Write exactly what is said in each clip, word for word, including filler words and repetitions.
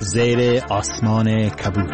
زیر آسمان کبود.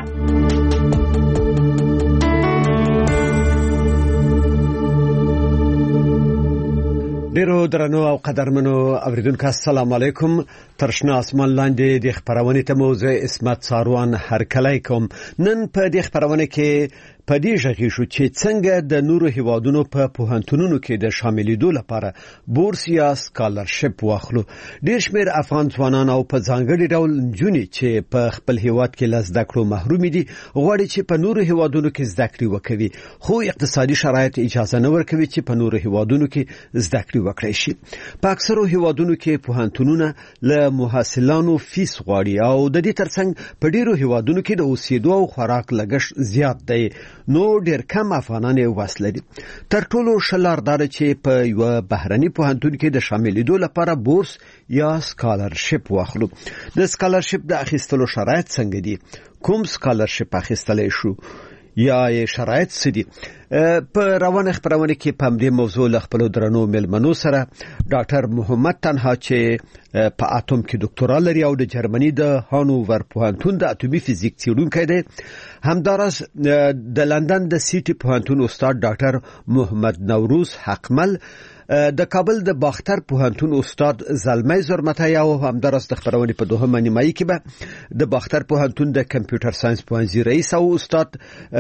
ډیرو درنو او قدرمنو اوریدونکو السلام علیکم. ترشنا اسمان لاندې د خبرونه ته موضوع اسمت ساروان هرکلی کوم. نن په دې خبرونه کې په دې ژغې شو چې څنګه د نورو هیوادونو په پوهنتونونو کې د شاملېدو لپاره بورس یا سکالرشپ واخلو. ډېر شمېر افغان ځوانان او په ځانګړي ډول نجونې چې په خپل هیواد کې له زده کړو محروم دي غواړي چې په نورو هیوادونو کې زده کړې وکړي، خو اقتصادي شرایط اجازه نه ورکوي چې په نورو هیوادونو کې زده کړې وکړي شي. په اکثرو هیوادونو کې پوهنتونونه له محصلانو فیس غواړي او د دې ترڅنګ په ډیرو هیوادونو کې د اوسېدو او خوراک لګښت زیات دی، نو ډیر کم افغانان یې وس لري. تر ټولو ښه لار دا ده چې په یو بهرني پوهنتون کې د شاملېدو لپاره بورس یا سکالرشپ واخلو. د سکالرشپ د اخیستلو شرایط څنګه دي؟ کوم سکالرشپ اخیستلی شو یا یې شرایط څه دي؟ په روانه خبرونه کې په دې موضوع له خپل درنو ملمنو سره ډاکټر محمد تنها چې په اتم کې ډاکټرا لري او د جرمني د هانوور پوهنتون د اتومي فزیک څېړونکی دی، همدارس د لندن د سیټي پوهنتون استاد ډاکټر محمد نوروز حقمل، د کابل د باختر پوهنتون استاد زلمی زرمتی او همدارس د خبرونه په دوهمه نیمایي کې به د باختر پوهنتون د کمپیوټر ساينس پوهنځي رئیس او استاد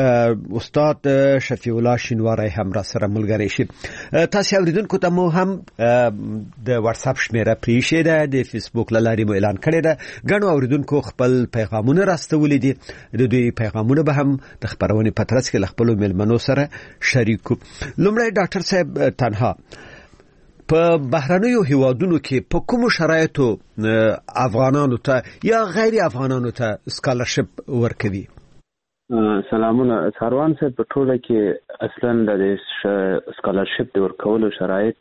استاد شفیع الله شینواری هم را سره ملګری شي. تاسو اوریدونکو ته مو هم د واتس اپ شمیره پریښې ده، د فیسبوک لارې مو اعلان کړی ده. ګڼو اوریدونکو خپل پیغامونه راستولي دي، د دوی پیغامونه به هم د خبرونه په ترڅ کې خپل ملمنو سره شریکو. لومړی ډاکټر صاحب تنها، په بهرنیو هیوادونو کې په کوم شرایطو افغانانو ته یا غیر افغانانو ته سکالرشپ ورکوي؟ سلامونه ساروان صاحب. په ټوله کې اصلا د سکالرشپ د ورکولو شرایط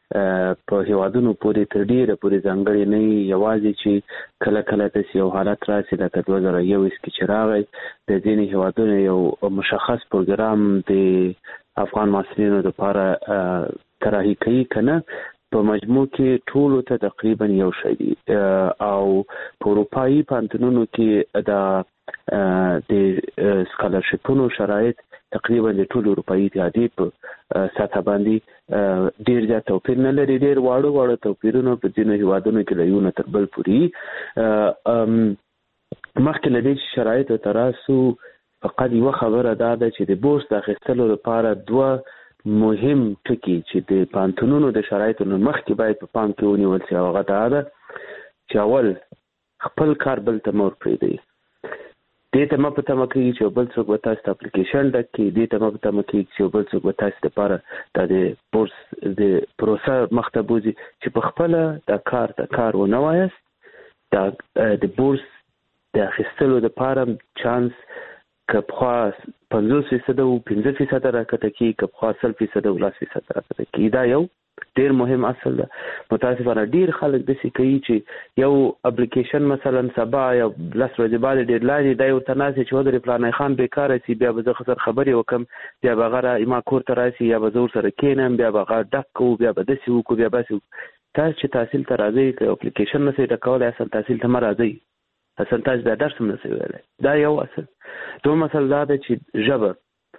په هیوادونو پورې تر ډیره پورې ځانګړي نه، یوازې چې کله کله د یو حالت راسي لکه دوه زره یو کې چې راغی د ځینې هیوادونو یو مشخص پروګرام د افغان محصلینو لپاره طراحي کوي کنه، په مجموع کې ټولو ته تقریبا یو شی دی او په اروپایي پوهنتونونو کې د د سکالرشپونو شرایط تقریبا د ټولو اروپایي اتحادیې په سطح باندې ډیر زیات توپیر نه لري. ډیر واړه واړه توپیرونه په ځینو هیوادونو کې له یو نه تر بل پورې. مخکې له دې شرایطو ته راسو، فقط یوه خبره دا ده چې د بورس د اخیستلو لپاره دوه مهم ټکي چې د پوهنتونونو د شرایطو نه مخکې باید په پام کې ونیول شي، هغه دا ده چې اول خپل کار بل ته مه ورپرېږدئ. دې ته مه په تمه کېږي چې بل څوک به تاسو ته اپلیکیشن ډک کړي، دې ته مه په تمه کېږي چې بل څوک به تاسو لپاره دا د بورس د پروسه مخ ته بوځي چې په خپله دا کار د کار ونه وایاست. دا د بورس د اخیستلو لپاره چانس که پخوا پنځوس فیصده او پنځه فیصده راکته کېږي، که پخوا سل فیصده او لس فیصده راکته کېږي. دا یو ډیر مهم اصل ده. متاسفانه ډیر خلک داسې کوي چې یو اپلیکیشن مثلا سبا یا لس ورځې بعد ډیډلاین دی ورته ناسي چې ودرې فلانی خان بیکاره سي، بیا به زه سره خبرې وکم، بیا به هغه ما کور ته راسي یا به زه ورسره کېنم، بیا به هغه ډک کوو، بیا به داسې وکړو، بیا به داسې. تاسو چې تحصیل ته راځئ که اپلیکیشن نه سئ ډکولی، اصل تحصیل ته مه راځئ، اصل تاسو بیا درس هم نه سئ ویلی. دا یو اصل. دوم اصل دا ده چې ژبه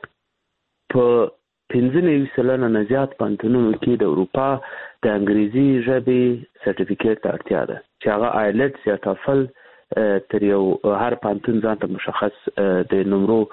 په پنځه نوي سلنه نه زیات پوهنتونونو کې د اروپا د انګریزي ژبې سرټیفیکیټ ته اړتیا ده چې هغه آیلټس یا ټافل تر یو هر پوهنتون ځان ته مشخص د نمرو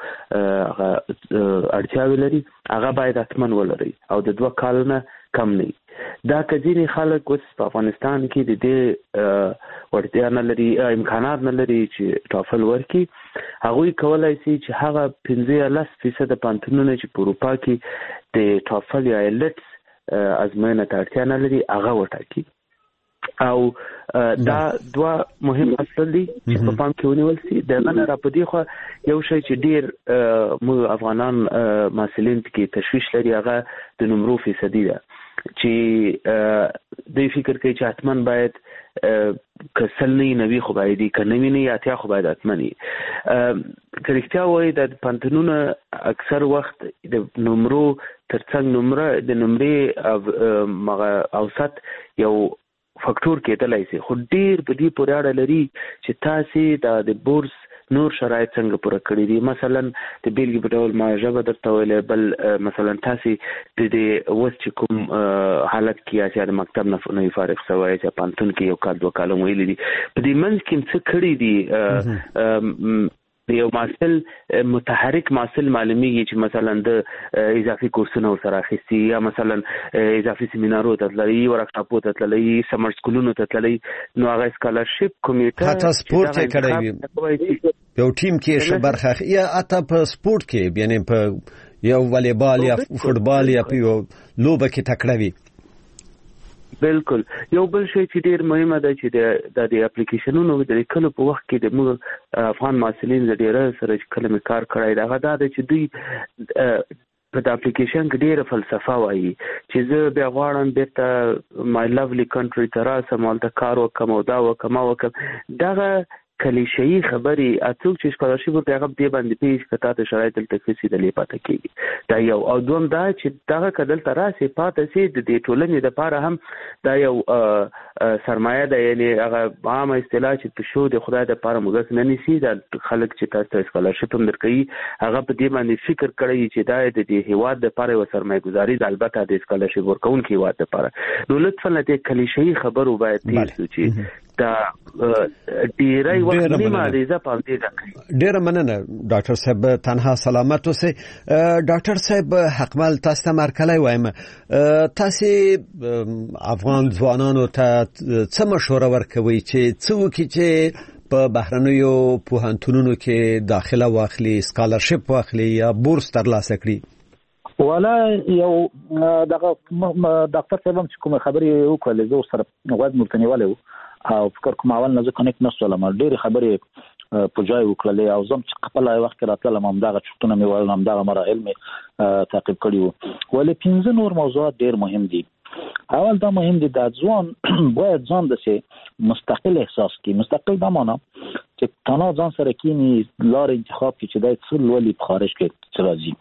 اړتیاوې لري، هغه باید حتما ولري او د دوه کالو نه کم نه. دا که ځینې خلک اوس په افغانستان کې د دې وړتیا نه لري، امکانات نه لري چې ټافل ورکړي، هغوی کولی شي چې هغه پنځه یا لس فیصده پوهنتونونه چې په اروپا کې د ټافل یا ایلټس ازموینه ته اړتیا نه لري هغه وټاکي. او دا دوه مهم اصل دي چې په پام کې ونیول شي. دغه نه را پدې خو یو شی چې ډیر مو افغانان محصلین کې تشویش لري، هغه د نمرو فیصدي ده چې دوی فکر کوي چې حتما باید که سل نه نوي خو باید که نوي نه اتیا خو باید حتما وي. که رښتیا وایي د پوهنتونونه اکثر وخت د نمرو ترڅنګ نمره د نمرې اوسط یو فاکټور کېدلای شي. خو ډیر په دې پورې اړه لري چې تاسو د بورس نور شرایط څنګه پوره کړی دي. مثلا د بیلګې په ډول ما ژبه درته ویلې، بل مثلا تاسو د دې اوس چې کوم حالت کې یا د مکتب نه فارغ شوی چې پانتون کې یو کال دوه کال ویلې دي، په دې منځ کې څه کړی دي؟ یو محصل متحرک محصل معلومیږي چې مثلا د اضافي کورسونو سره اخیستي، یا مثلا اضافي سیمینارونو ته تللی، ورکشاپونو ته تللی، سمر سکولونو ته تللی، نو هغه سکالرشپ کمیټه حتی سپورت یې کړی وي، یو ټیم کې ښه برخه اخلي، یا حتی په سپورت کې یعنی په یو والیبال یا فوټبال یا په یو لوبه کې تکړه وي. بالکل. یو بل شی چې ډیر مهمه ده چې د د اپلیکیشنونو د لیکلو په وخت کې د موږ افغان محصلین د ډیر سره کلمې کار کړی دا غدا ده چې دوی په د اپلیکیشن کې ډیره فلسفه وایي چې زه بیا غواړم بیرته مای لولی کنټری ته راسم، هلته کار وکړم او دا وکړم او وکړم. دغه کلیشه‌ای خبرې اڅوک چې سکالرشپ ورته هغه دې باندې پیښ کته ته شرایط دلته کې د لیپاته کېږي. دا یو او دوم دا چې دغه کدل تراسه پاتې سي د دې ټولنې د لپاره هم دا یو سرمایه ده، یعنی هغه عامه اصطلاح چې په شو د خدای د لپاره موږ نه نسی دا خلک چې تاسو ته سکالرشپ هم درکړي هغه په دې باندې فکر کړی چې دا د دې هیواد د لپاره یو سرمایه گذاري ده، البته د سکالرشپ ورکونکو هیواد لپاره. نو لطفا د کلیشه‌ای خبرو باید تیر شو چې دا ډیرای وخت نیمه ریزه پاندې ده. ډیر مننه ډاکټر صاحب، تنها سلامت اوسئ. ډاکټر صاحب حقمل تاسو ته مرکلای وایم، تاسو افغان ځوانانو ته څه مشوره ورکوي چې څوک چې په بهرنیو پوهنتونونو کې داخله واخلي، سکالرشپ واخلي یا بورس ترلاسه کړي؟ ولا یو دغه ډاکټر صاحب چې کوم خبرې وکړلې زه سره غوږ ملتنیواله او فکر کوم اول نه زه کنیکټ نشولم، ډېر خبرې په ځای وکړلې او زم چې خپل وخت راتلم هم دغه چټونه مې ول هم دغه مراحل مې تعقیب کړی وو. ولې پنځه نور موضوعات ډېر مهم دي. اول دا مهم دي د ځوان باید ځان د سي مستقل احساس کی، مستقل به معنا چې تنها ځان سره کینی لار انتخاب کی چې د څل ولی په خارج کې راځي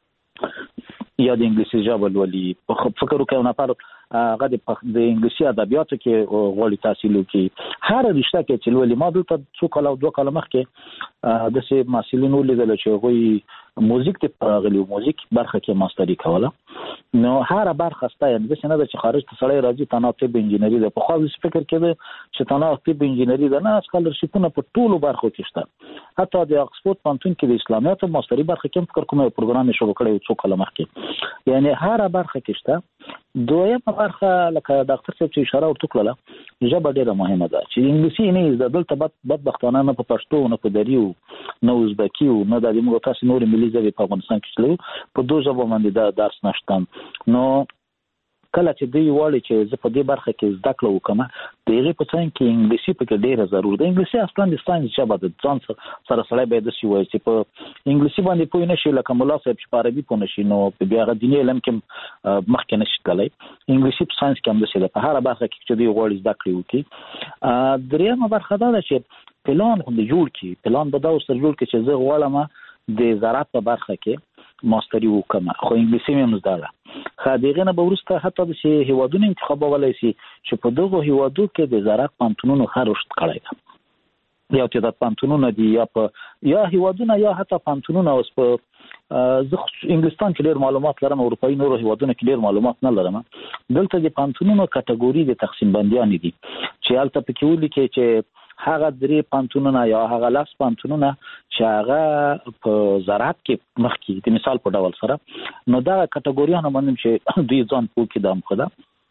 یا د انګلیسي ژبه ولي فکر وکړو نه پاره هغه د انګلیسي ادبیاتو کې غوړي تحصیل وکړي. هر رشته کې چې ولې ما دلته څو کال او دوه کال مخکې د سه محصلینو لیدل چې غوي موزیک ته راغلي، موزیک برخه کې ماستری کوله. نو هر برخه ستای د څه نه د خارج ته سړی راځي تنها طب انجینری ده. په خو فکر کړي چې تنها طب انجینری ده، نه سکالرشپونه په ټولو برخو کې شته. حتی د اکسفورد پانتون کې د اسلامیات ماستری برخه کې فکر کوم پروګرام شروع کړی څو کال مخکې، یعنی هر برخه کې شته. دویمه برخه لکه ډاکټر صاحب چې اشاره ورته کړله، ژبه ډیره مهمه ده چې انګلیسي نه زده. دلته بدبختانه نه په پښتو نه په دریو نه ازبکی نه د موږ تاسو نور ملي ژبې په افغانستان کې شلو په دوه ژبو باندې دا درس نشته. نو کله چې دوی وایي چې زه په دې برخه کې زده کړه وکم، د هغې په څنګ کې انګلیسي پکې ډېره ضرور ده. انګلیسي اصلا د ساینس ژبه ده، ځان سره سړی باید داسې ووایي چې په انګلیسي باندې پوه نه شي لکه ملا صاحب چې په عربي پوه نه شي، نو بیا هغه دیني علم کې مخکې نه شي تللی. انګلیسي په ساینس کې هم داسې ده، په هره برخه کې چې دوی غواړي زده کړې وکړي. درېیمه برخه دا ده چې پلان خو د جوړ کړي، پلان به دا ورسره جوړ کړي چې زه غواړم د زراعت په برخه کې ماستری وکم، خو انګلیسي مې زده ده. خادیغه نه به ورسته حتی د شي هیوادونو انتخابولای شي چې په دغه هیوادو کې د زراعت پانتونونو خرشت کړی ده، یا چې د پانتونونو دی یا په یا هیوادونه یا حتی پانتونونو اوس په زه انګلستان کې ډېر معلومات لرم، اروپאי نورو هیوادونو کې ډېر معلومات نه لرم. دلته د پانتونونو کټګوري د تقسیم بندیان دي چې هلته پکې ولیکي چې هغه درې پانتونونه یا هغه لاس پانتونونه چې هغه په زراعت کې مخکې د مثال په ډول سره، نو دا کټګوریانو باندې چې دوی ځان پوه کړي دا مخده.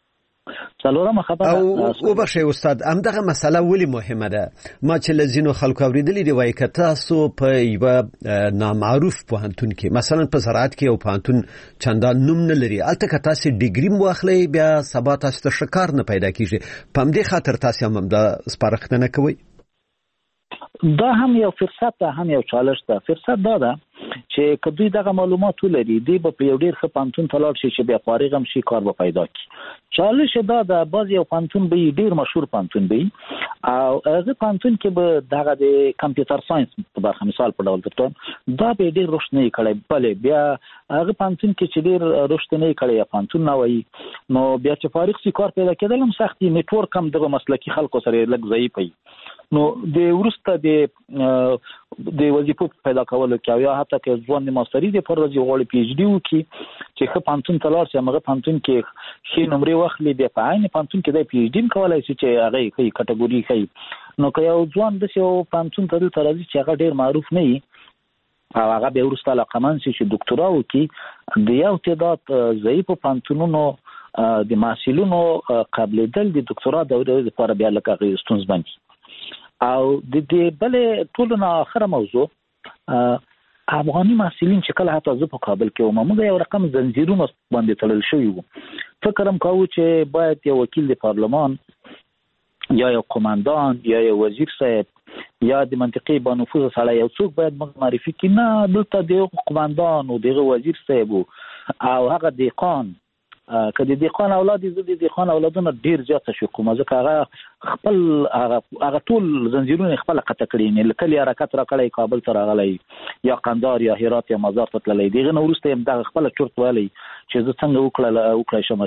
څلورمه خبره او بخښئ استاد، همدغه مسله ولې مهمه ده؟ ما چې له ځینو خلکو اورېدلي دي وایي که تاسو په یوه نامعروف پوهنتون کې مثلا په زراعت کې یو پوهنتون چندان نوم نه لري، هلته که تاسو ډیګري هم واخلئ بیا سبا تاسو ته ښه کار نه پیدا کېږي، په همدې خاطر تاسو هم همدا سپارښتنه کوئ؟ دا هم یو فرصت ده، هم یو چالش ده. فرصت دا ده چې که دوی دغه معلومات ولري، دوی به په یو ډېر ښه پوهنتون ته لاړ شي چې بیا فارغ هم شي، کار به پیدا کړي. چالش دا ده بعض یو پوهنتون به ډېر مشهور پوهنتون وي او هغه پوهنتون کې به دغه د کمپیوټر ساینس په برخه مثال په ډول درته دا به ډېر روښنه کړي، بلې بیا هغه پانتون کې چې ډیر رشد نه کړی پانتون نه وایي نو بیا چې فارغ سي کار پیدا کېدل هم سختي نیټورک هم دغه مسلکي خلکو سره لږ ضعیف وي نو د ورسته د د وظیفو پیدا کولو کې یا حتی که ځوان د ماستري د پروژې غوړي پی ایچ ډي وکي چې خه پانتون تلار چې هغه پانتون کې شي نمرې واخلي د پاین پانتون کې د پی ایچ ډي کولای شي چې هغه کې کټګوري کوي نو که یو ځوان د یو پانتون تل ترازی چې هغه ډیر معروف نه وي او هغه به ورسته علاقمن شي چې ډاکټرا وکي د یو تعداد ضعیف پانتونونو د محصلینو قبلېدل د ډاکټرا دورې لپاره بیا لکه غوښتنځ باندې او د دې بلې ټولو نه اخره موضوع افغاني محصلین چې کله حتی زه په کابل کې وم موږ یو رقم زنجیرونه باندې تړل شوي وو فکر هم کوو چې باید یو وکیل د پارلمان یا یو قوماندان یا یو وزیر صاحب یا د منطقې با نفوذ سره یو څوک باید موږ معرفي کړي نه دلته د قوماندان او د وزیر صاحب او هغه دیقان کله د خان اولاد دي د خان اولادونو ډیر زیات شو کوم ځکه هغه خپل هغه هغه ټول زنجیرونه خپل قطع کړی نه لکه حرکت را کړی کابل ته راغلی یا قندهار یا هرات یا مزار ته تللی دیغه نو ورسته هم د خپل چورت والی چې زه څنګه وکړل وکړای شم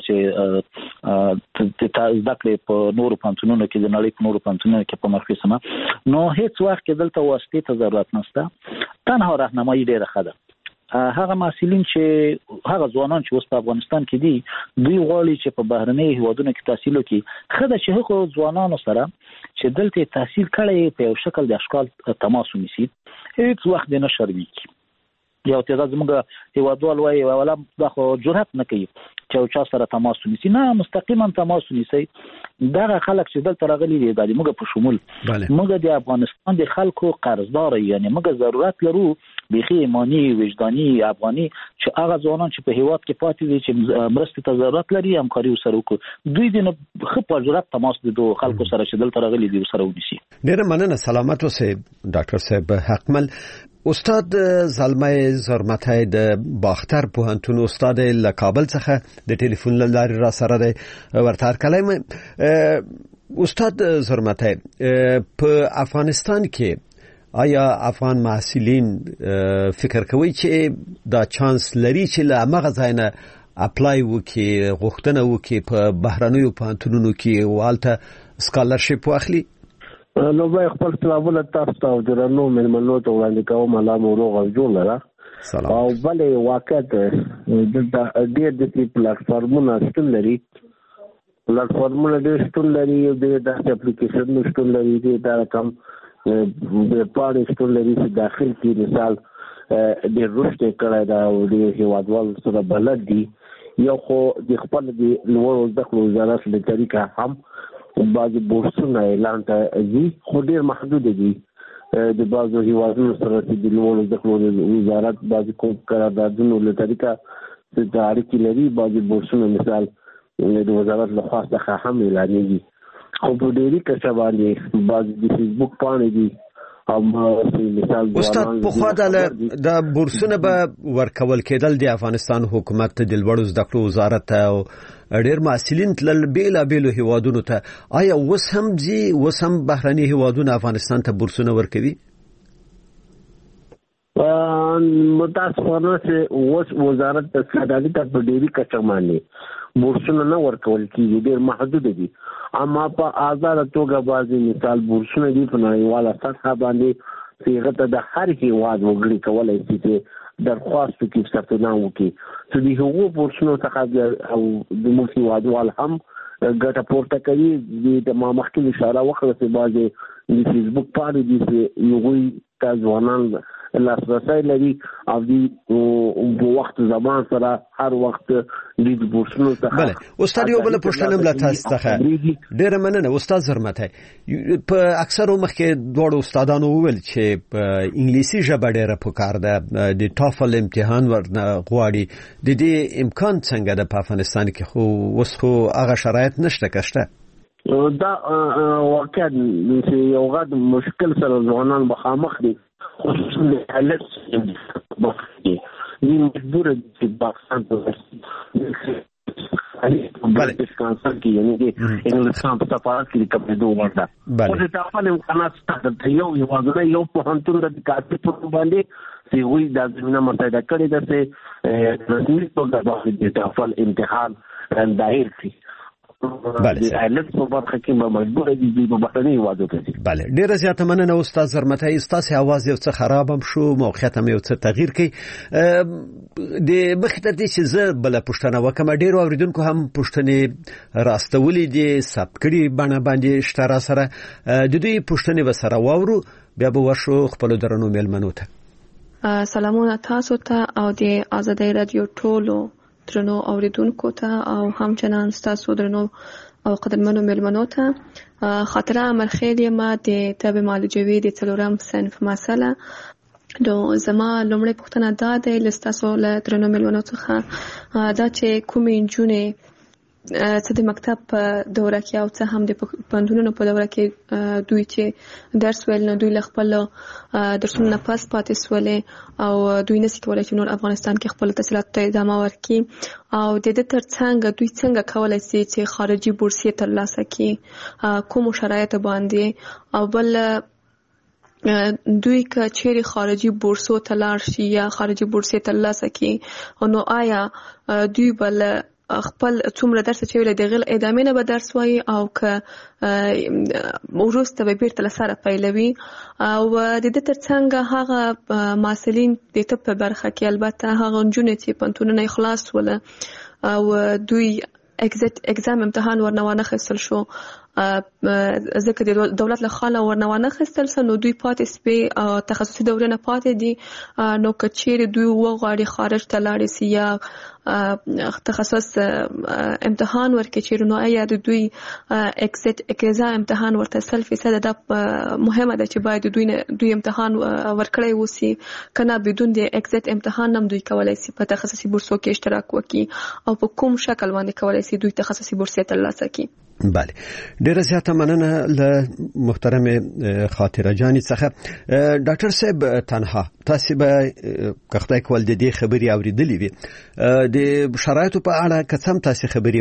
چې د ذکر په نورو پانتونونو کې د نړۍ په نورو پانتونونو کې په مخکې سم نو هیڅ وخت کې دلته واسطه ته ضرورت نشته تنها راهنمایي ډیره ښه ده هغه محصلین چې هغه ځوانان چې اوس په افغانستان کې دي دوی غواړي چې په بهرنۍ هیوادونو کې تحصیل وکړي خدای چې هغه ځوانانو سره چې دلته تحصیل کړي په یو شکل د اشکال تماس ونیسي هیڅ وخت نه شرمېږي یو تعداد زموږ هیوادوال وایي ولا دا خو جرأت نه کوي چې چا سره تماس ونیسي نه مستقیما تماس ونیسي دا خلک چې دلته راغلي دي د موږ په شمول موږ د افغانستان د خلکو قرضدار یعنی موږ ضرورت لرو بيخي ایمانی وجداني افغاني چې هغه ځوانان چې په هیواد کې پاتې دي چې مرستې ته ضرورت لري همکاري وسره وکړي دوی د خپل جرأت تماس د دوه خلکو سره چې دلته راغلي دي سره ونیسي ډېر مننه سلامت اوسئ ډاکټر صاحب حقمل استاد زلمه زرمتای د باختر پوهنتون استاد له کابل څخه د ټلیفون لارې را سره دی ورته کلام استاد زرمتای په افغانستان کې آیا افغان محصلین فکر کوي چې دا چانس لري چې له هغه ځای نه اپلای وکړي غوښتنه وکړي په بهرنیو پوهنتونونو کې والته سکالرشپ واخلي نو به خپل سلامونه تاسو ته او درنو مېلمنو ته وړاندې کوم الله مو روغ او جوړ لره او بلې واقعیت د ډېر د پلیټفارمونو شتون لري پلیټفارمونه ډېر شتون لري د داسې اپلیکیشنونو شتون لري دا کوم د پاره شتون لري چې داخل کې مثال د رشد کړه دا او د هیوادوال سره بلد دي یو خو د خپل د لوړو زده کړو وزارت له طریقه هم بعضی بورسونه اعلان ته دي خو ډېر محدود دي د بعضو هیوادونو سره چې د لوړو زده کړو وزارت بعضی کوم قراردادونو له طریقه د اړیکې لري بعضی بورسونه مثال د وزارت له خوا څخه هم اعلانېږي خو په ډېری کسه باندې بعضی د فیسبوک پاڼې دي استاد په خوا د بورسونه به ورکول کېدل د افغانستان حکومت د لوړو زده کړو وزارت او ډېر محصلین تل بیل بیل هیوادونو ته آیا اوس هم ځي اوس هم بهرني هیوادونه افغانستان ته بورسونه ورکوي متاسفانه چې اوس وزارت د سعادت ته په ډېری کچه باندې بورسونه نه ورکول کېږي ډېر محدود دي اما په آزاد توګه بعضی مثال بورسونه دي په نړیواله سطح باندې چې هغه د هر هیواد وګړي کولای شي چې درخواست وکړي ثبت نام وکړي چې د هغو بورسونو څخه او د موږ هیوادوال هم ګټه پورته کوي د ما مخکې اشاره وکړه چې بعضې د فیسبوک پاڼې دي چې هغوی ته ځوانان لاسرسی لري او د وخت زمان سره هر وخت د بورسونو څخه بله استاد یو بل پوښتنه مله تاسو څخه ډېره مننه استاد زرمتای په اکثرو مخکې دوړو استادانو وویل چې په انګلیسي ژبه ډېره پکار ده د ټافل امتحان ورنه غواړي د دې امکان څنګه ده په افغانستان کې خو اوس خو هغه شرایط نشته کشته دا واقعا چې یو غد مشکل سره ځوانان مخامخ دي خصوصا د حالت بخي دي مجبور دي پاکستان ته بله اسکانسر کې یعنی د انګلستان په سفارت کې کومه دوه ورته او د تاسو امکانات ستاسو ته یو یو ځای یو په هنتون د کارت په باندې چې وی د زمينه متحده کړي ده چې رسمي توګه د ټافل امتحان داخل شي. بله ایلټس په برخه کې به مجبور دي په بهرني هیوادو ته. بله ډیره زیاته مننه استاد زرمتی. استاد اواز یو څه خراب هم شو، موقعیت هم یو څه تغییر کړي. د مخکې تر دې چې زه بله پوښتنه وکړم، ډیرو اوریدونکو هم پوښتنې راستولې دي، ثبت کړي بڼه باندې شته را سره. د دوی پوښتنې به سره واورو، بیا به ورشو خپلو درنو میلمنو ته. سلامونه تاسو ته او د آزادۍ رادیو ټولو درنو اوریدونکو ته او همچنان تاسو درنو او قدرمنو میلمنو ته. خاطره امرخیل یم د طب معالجوي د څلورم صنف مسله. نو زما لومړی پوښتنه دا ده له تاسو له درنو میلمنو څخه دا چې کومې نجونې څه د مکتب په دوره کې او څه هم د پوهنتونونو په دوره کې دوی چې درس ویل نو دوی له خپل درسونو نه پاس پاتې سولې او دوی نشي کولای چې نور افغانستان کې خپل تحصیلات ته ادامه ورکړي او د دې ترڅنګ دوی څنګه کولای شي چې خارجي بورسیه ترلاسه کړي، کوم شرایط باندې، او بل دوی که چیرې خارجي بورسو ته لاړ شي یا خارجي بورسیه ترلاسه کړي نو آیا دوی بل خپل څومره درس چې ویل د غل ادامه نه به درس وایي او که وروسته به بیرته لسره پیلوي. او د دې ترڅنګ هغه محصلین د طب په برخه کې البته هغه نجونې چې پوهنتونونه خلاص وله او دوی اگزیت اگزام امتحان ورنوانه خستل شو، ځکه د دولت له خاله ورنوانه خستل سه نو دوی پاتې سپي تخصصي دورې نه پاتې دي. نو که چیرې دوی وغواړي خارج ته لاړې سي یا تخصص امتحان ورکړي چیرې نو آیا د دوی اگزیت اگزام امتحان ورته سل فیصد دا مهمه ده چې باید دوی دوی امتحان ورکړی وسی، کنه بدون د اگزیت امتحان هم دوی کولای سي په تخصصي بورسو کې اشتراک وکړي او په کوم شکل باندې کولای سي دوی تخصصي بورسیه ترلاسه کړي. بله ډیره زیاته مننه له محترم خاطره جانی څخه. ډاکټر صاحب تنها تاسو به کخته کول د دې خبري اوریدلې وي د شرایطو په اړه قسم تاسو خبري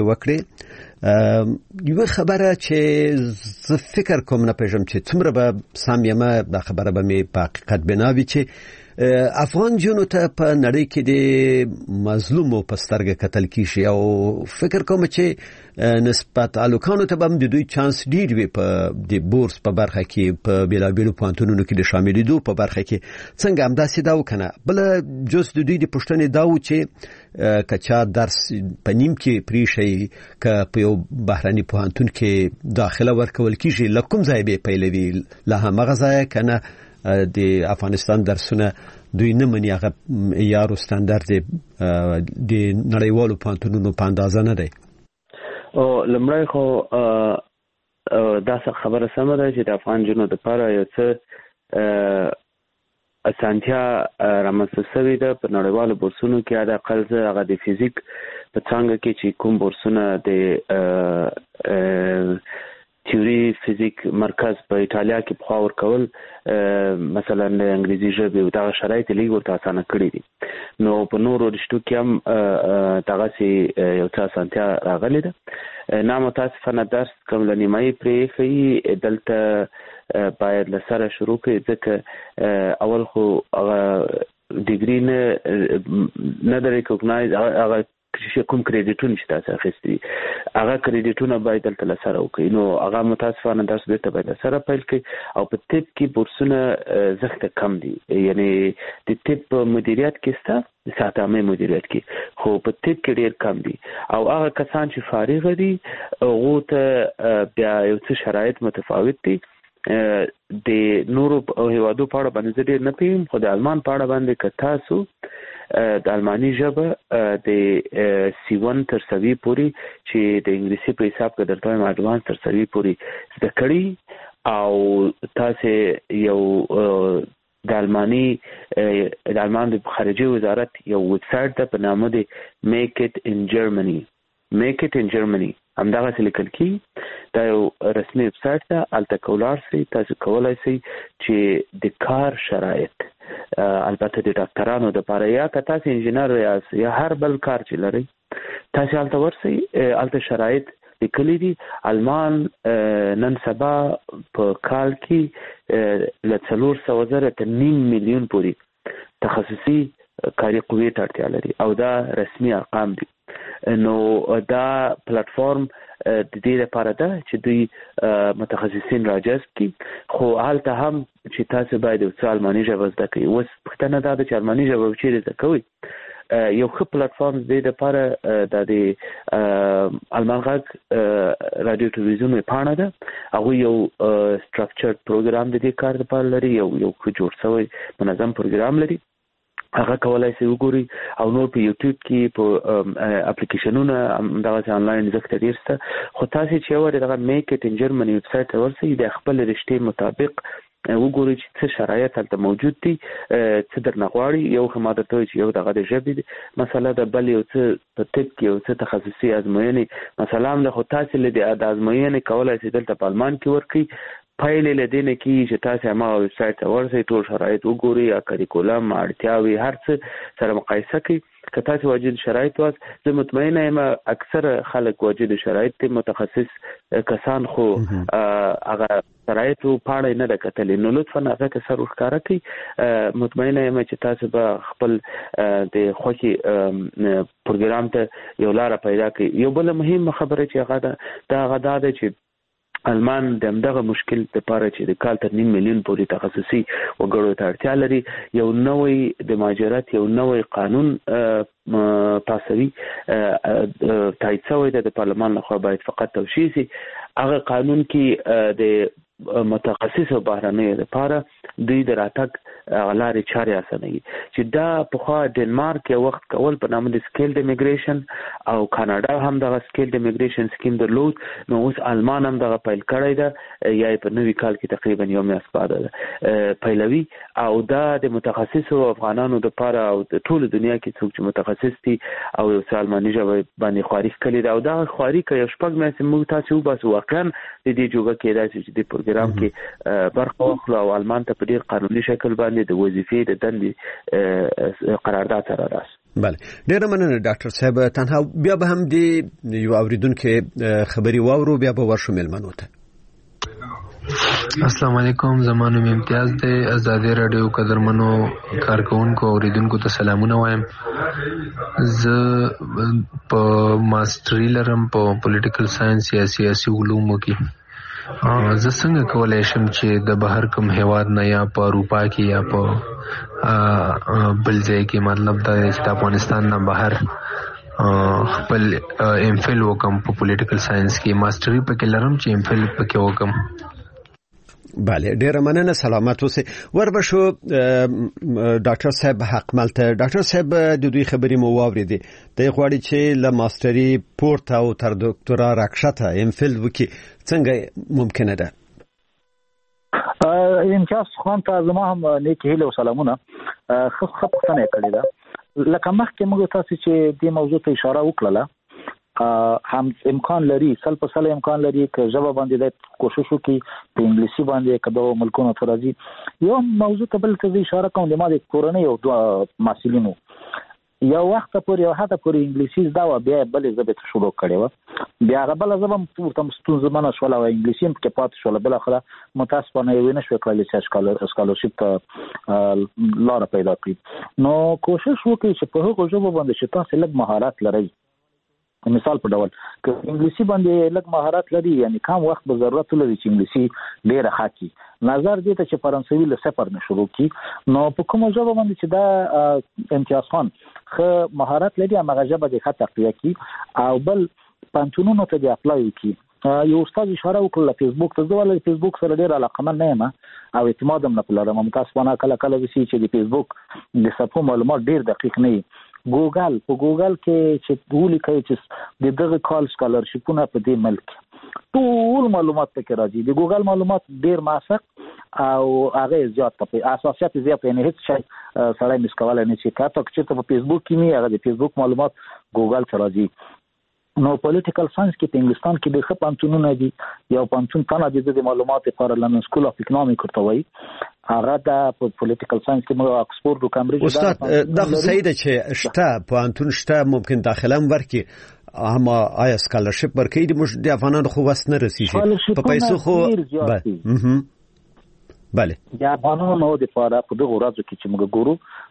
وکړي. یو خبره چې زه فکر کوم نه پېژم چې څومره به سامیمه دا خبره به می په حقیقت بناوي چې افغان جنو ته په نړۍ کې د مظلومو په سترګه کتل کیږي او فکر کوم چې نسبت الوکانو ته هم د دوی چانس ډیر وي په د بورس په برخه کې په بیلابیلو پوهنتونونو کې د شاملېدو په برخه کې. څنګه همداسې دا وکنه بل جز د دوی د پوښتنې دا و چې کچا درس په نیم کې پریشي ک په یو بهراني پوهنتون کې داخله ورکول کیږي لکم ځای به پیلوي له هغه ځای کنه د افغانستان درسونه دوی نه مني هغه یارو ستاندرد د نړیوالو پوهنتونونو په اندازه نه دی. او لمړی خو دا خبره سمه ده چې د افغان جنو لپاره یو څه اسانتیا رامنځته شوې ده په نړیوالو بورسونو کې. د اقل زه هغه د فزیک په څانګه کې چې کوم بورسونه د تیوري فزیک مرکز په ایتالیا کې پخوا ورکول مثلا د انګریزي ژبې او دغه شرایط لږ ورته اسانه کړي دي. نو په نورو رشتو کې هم دغسې یو څه اسانتیا راغلې ده. نامتاسفانه درس کوم له نیمایي پرېښیي دلته باید له سره شروع کړي ځکه اول خو هغه ډیګري نه نه د ریکوګنایز هغه کوم کریډیټونه چې تاسو اخیستي هغه کریډیټونه باید دلته له سره وکړي. نو هغه متاسفانه درس بیرته باید له سره پیل کړي او په طب کې بورسونه زښته کم دي، یعنی د طب مدیریت کې ستا ساتامه مدیریت کې خو په طب کې ډیر کم دي او هغه کسان چې فارغ دي هغه ته بیا یو څه شرایط متفاوت دي. د نورو هیوادو په اړه باندې ډیر نه پیم خو د آلمان په اړه باندې که تاسو د آلماني ژبه د سی ون تر سوي پورې چې د انګلیسي په حساب کې درته وایم اډوانس تر سوي پورې زده کړي او تاسو یو د آلماني د آلمان د خارجي وزارت یو ویب سایټ ده په نامه دی میک اټ ان جرمني میک اټ ان جرمني همدغه څه لیکل کی دا یو رسمي ویب سایټ ده. هلته کولای شئ تاسو کولای شئ چې د کار شرایط البته د ډاکټرانو د لپاره یا که تاسو انجینر یاست یا هر بل کار چې لرئ تاسو هلته ورسئ. هلته شرایط لیکلي دي. آلمان نن سبا په کال کې له څلور سوه زره تر نیم میلیون پورې تخصصي کاري قوې ته اړتیا لري او دا رسمي ارقام دي. نو دا پلیټفارم د دې لپاره ده چې دوی متخصصین راجذب کړي، خو هلته هم چې تاسو باید یو څه الماني ژبه زده کړئ. اوس پوښتنه دا ده چې الماني ژبه چیرې زده کوئ؟ یو ښه پلیټفارم دې لپاره د المان غږ رادیو تلویزیون پاڼه ده، هغه یو سټرکچرډ پروګرام د دې کار لپاره لري، یو یو ښه جوړ شوی منظم پروګرام لري. هغه کولای شي وګوري او نور په یوټیوب کې په اپلیکیشنونو دغه آنلاین زده ډیر شته. خو تاسو چې یو دغه میک اټ ان جرمني ویب سټ ورسئ د خپل رشتې مطابق وګورئ چې څه شرایط هلته موجود دي، څه درنه غواړي. یو خماده ته چې یو دغه د ژبې مسله ده، بل یو څه په طب کې یو څه تخصصي ازموینې مسله هم ده، خو تاسو له دې ازموینې کولای شئ دلته په المان کې ورکړئ. پایلې لدینه کې چې تاسو ما ویب سټ ته ورسئ، ټول شرایط وګورئ، یا کریکولم اړتیاوي هر څه سره مقایسه کړئ. که تاسو واجد شرایط واس، زه مطمئنه یم اکثر خلک واجد شرایط ته متخصص کسان خو هغه شرایطو پاڼې نه ده کتلې، نو لطفا هغه ته سر ورښکاره کړئ. مطمئنه یم چې تاسو به خپل د خوښې پروګرام ته یو لاره پیدا کړئ. یو بل مهم خبره چې هغه ده دا هغه دا ده چې المان د همدغه مشکل لپاره چې د کال تر نیم میلیون پورې تخصصي وګړو ته اړتیا لري، یو نوی د مهاجرت یو نوی قانون پاسوي تایید شوی دی د پارلمان لخوا، باید فقط توشیح شي. هغه قانون کې د متخصصو بهرنیو لپاره دوی د راتګ لارې چارې اسانوي، چې دا پخوا ډنمارک یو وخت کول په نامه د سکیلډ امیګریشن او کاناډا هم دغه سکیلډ امیګریشن سکیم درلود. نو اوس المان هم دغه پیل کړی ده، یا په نوي کال کې تقریبا یو میاشت بعد پیلوي. او دا د متخصصو افغانانو لپاره او د ټول دنیا کې څوک چې متخصص دي او یو څه الماني ژبه باندې خواري کړي ده، او دا خواري که یو شپږ میاشتې موږ تاسو وباسو، واقعا د دې جوګه کېدای شي چې د پروګرام کې برخه واخلو او المان ته په ډیر قانوني شکل باندې د وظیفې د دندې قرارداد سره راسي. بله، ډیره مننه ډاکټر صاحب. تنها بیا به هم دی یو اوریدونکو خبري واورو، بیا به ورشو ملمنو ته. السلام علیکم، زمانو مې امتیاز دی. آزادي رادیو قدرمنو کارکونکو اوریدونکو ته سلامونه وایم. زه په ماستری لرم په پولیټیکل ساينس یا سیاسي علومو کې. زه څنګه کولای شم چې د بهر کوم هیواد نه یا په اروپا کې یا په بل ځای کې، مطلب دا چې د افغانستان نه بهر خپل ایم فل وکم په پولیټیکل ساينس کې، ماستری پکې لرم چې ایم فل پکې وکم. بله، ډیره مننه، سلامت اوسئ. وربشو ډاکټر صاحب حق ملته. ډاکټر صاحب د دوی خبرې مو واورېدې، د غواړي چې له ماستری پورته او تر ډاکټرا راکښته ایم فل وکړي، څنګه ممکنه ده؟ امتیاز خان ته زما هم نیکی هیله او سلامونه. خو خپ څنګه کړی دا لکه مخکې موږ تاسو چې دې موضوع ته اشاره وکړه، هم امکان لري سل په سل امکان لري که ژبه باندې د کوشش وکړي په انګلیسي باندې کدو ملکونو ته راځي. یو موضوع ته بل ته اشاره کوم، د ما د کورنۍ یو دوه محصلینو یو وخت پورې یو هغه پورې انګلیسي زده و، بیا بل ژبه ته شروع کړي و، بیا هغه بل ژبه ورته ستونزه منه شول او انګلیسي هم کې پات شول. بل اخره متاسفانه یو نه شو کولای چې اسکالرشپ ته لار پیدا کړي. نو کوشش وکړئ چې په هغه ژبه باندې چې تاسو لږ مهارت لرئ، مثال په ډول که انګلیسي باندې لږ مهارت لري، یعنی کم وخت به ضرورت لري چې انګلیسي ډېره حاکي، نظر دې ته چې فرانسوي له صفر نه شروع کی. نو په کوم ژبه باندې چې دا امتیاز خان خو مهارت لري هغه ژبه دې ښه تقویه کی او بل پانتونونو ته دې اپلای کی. یو استاد اشاره وکړه فیسبوک ته، زه ولې فیسبوک سره ډېر علاقمند نه یم او اعتماد هم نه لرم. متاسفانه کله کله وسی چې د فیسبوک د صفحو معلومات ډېر دقیق نه وي. ګوګل په ګوګل کې چې ولیکئ چې د دغه کال سکالرشپونه په دې ملک ټول معلومات پکې راځي. د ګوګل معلومات ډېر ماسک او هغه زیات په اساسيات زیات نه هیڅ شي سره مس کولای نه شي. کاته چې په فیسبوک کې نه هغه د فیسبوک معلومات ګوګل ته راځي. نو پولیټیکل ساينس کې په انګلستان کې د ښه پانتونونه دي، یو پانتون کنه د معلومات لپاره لندن سکول اف اکونومیک ورته وایي، هغه د پولیټیکل ساينس کې موږ اکسفورد او کامبریج. استاد دا صحیح ده چې شته پانتون شته، ممکن داخله ورکي اما آیا سکالرشپ ورکړي د مش د افغانانو خو وس نه رسیږي په پیسو خو. بله یا افغانانو د لپاره په دغه ورځو کې چې موږ ګورو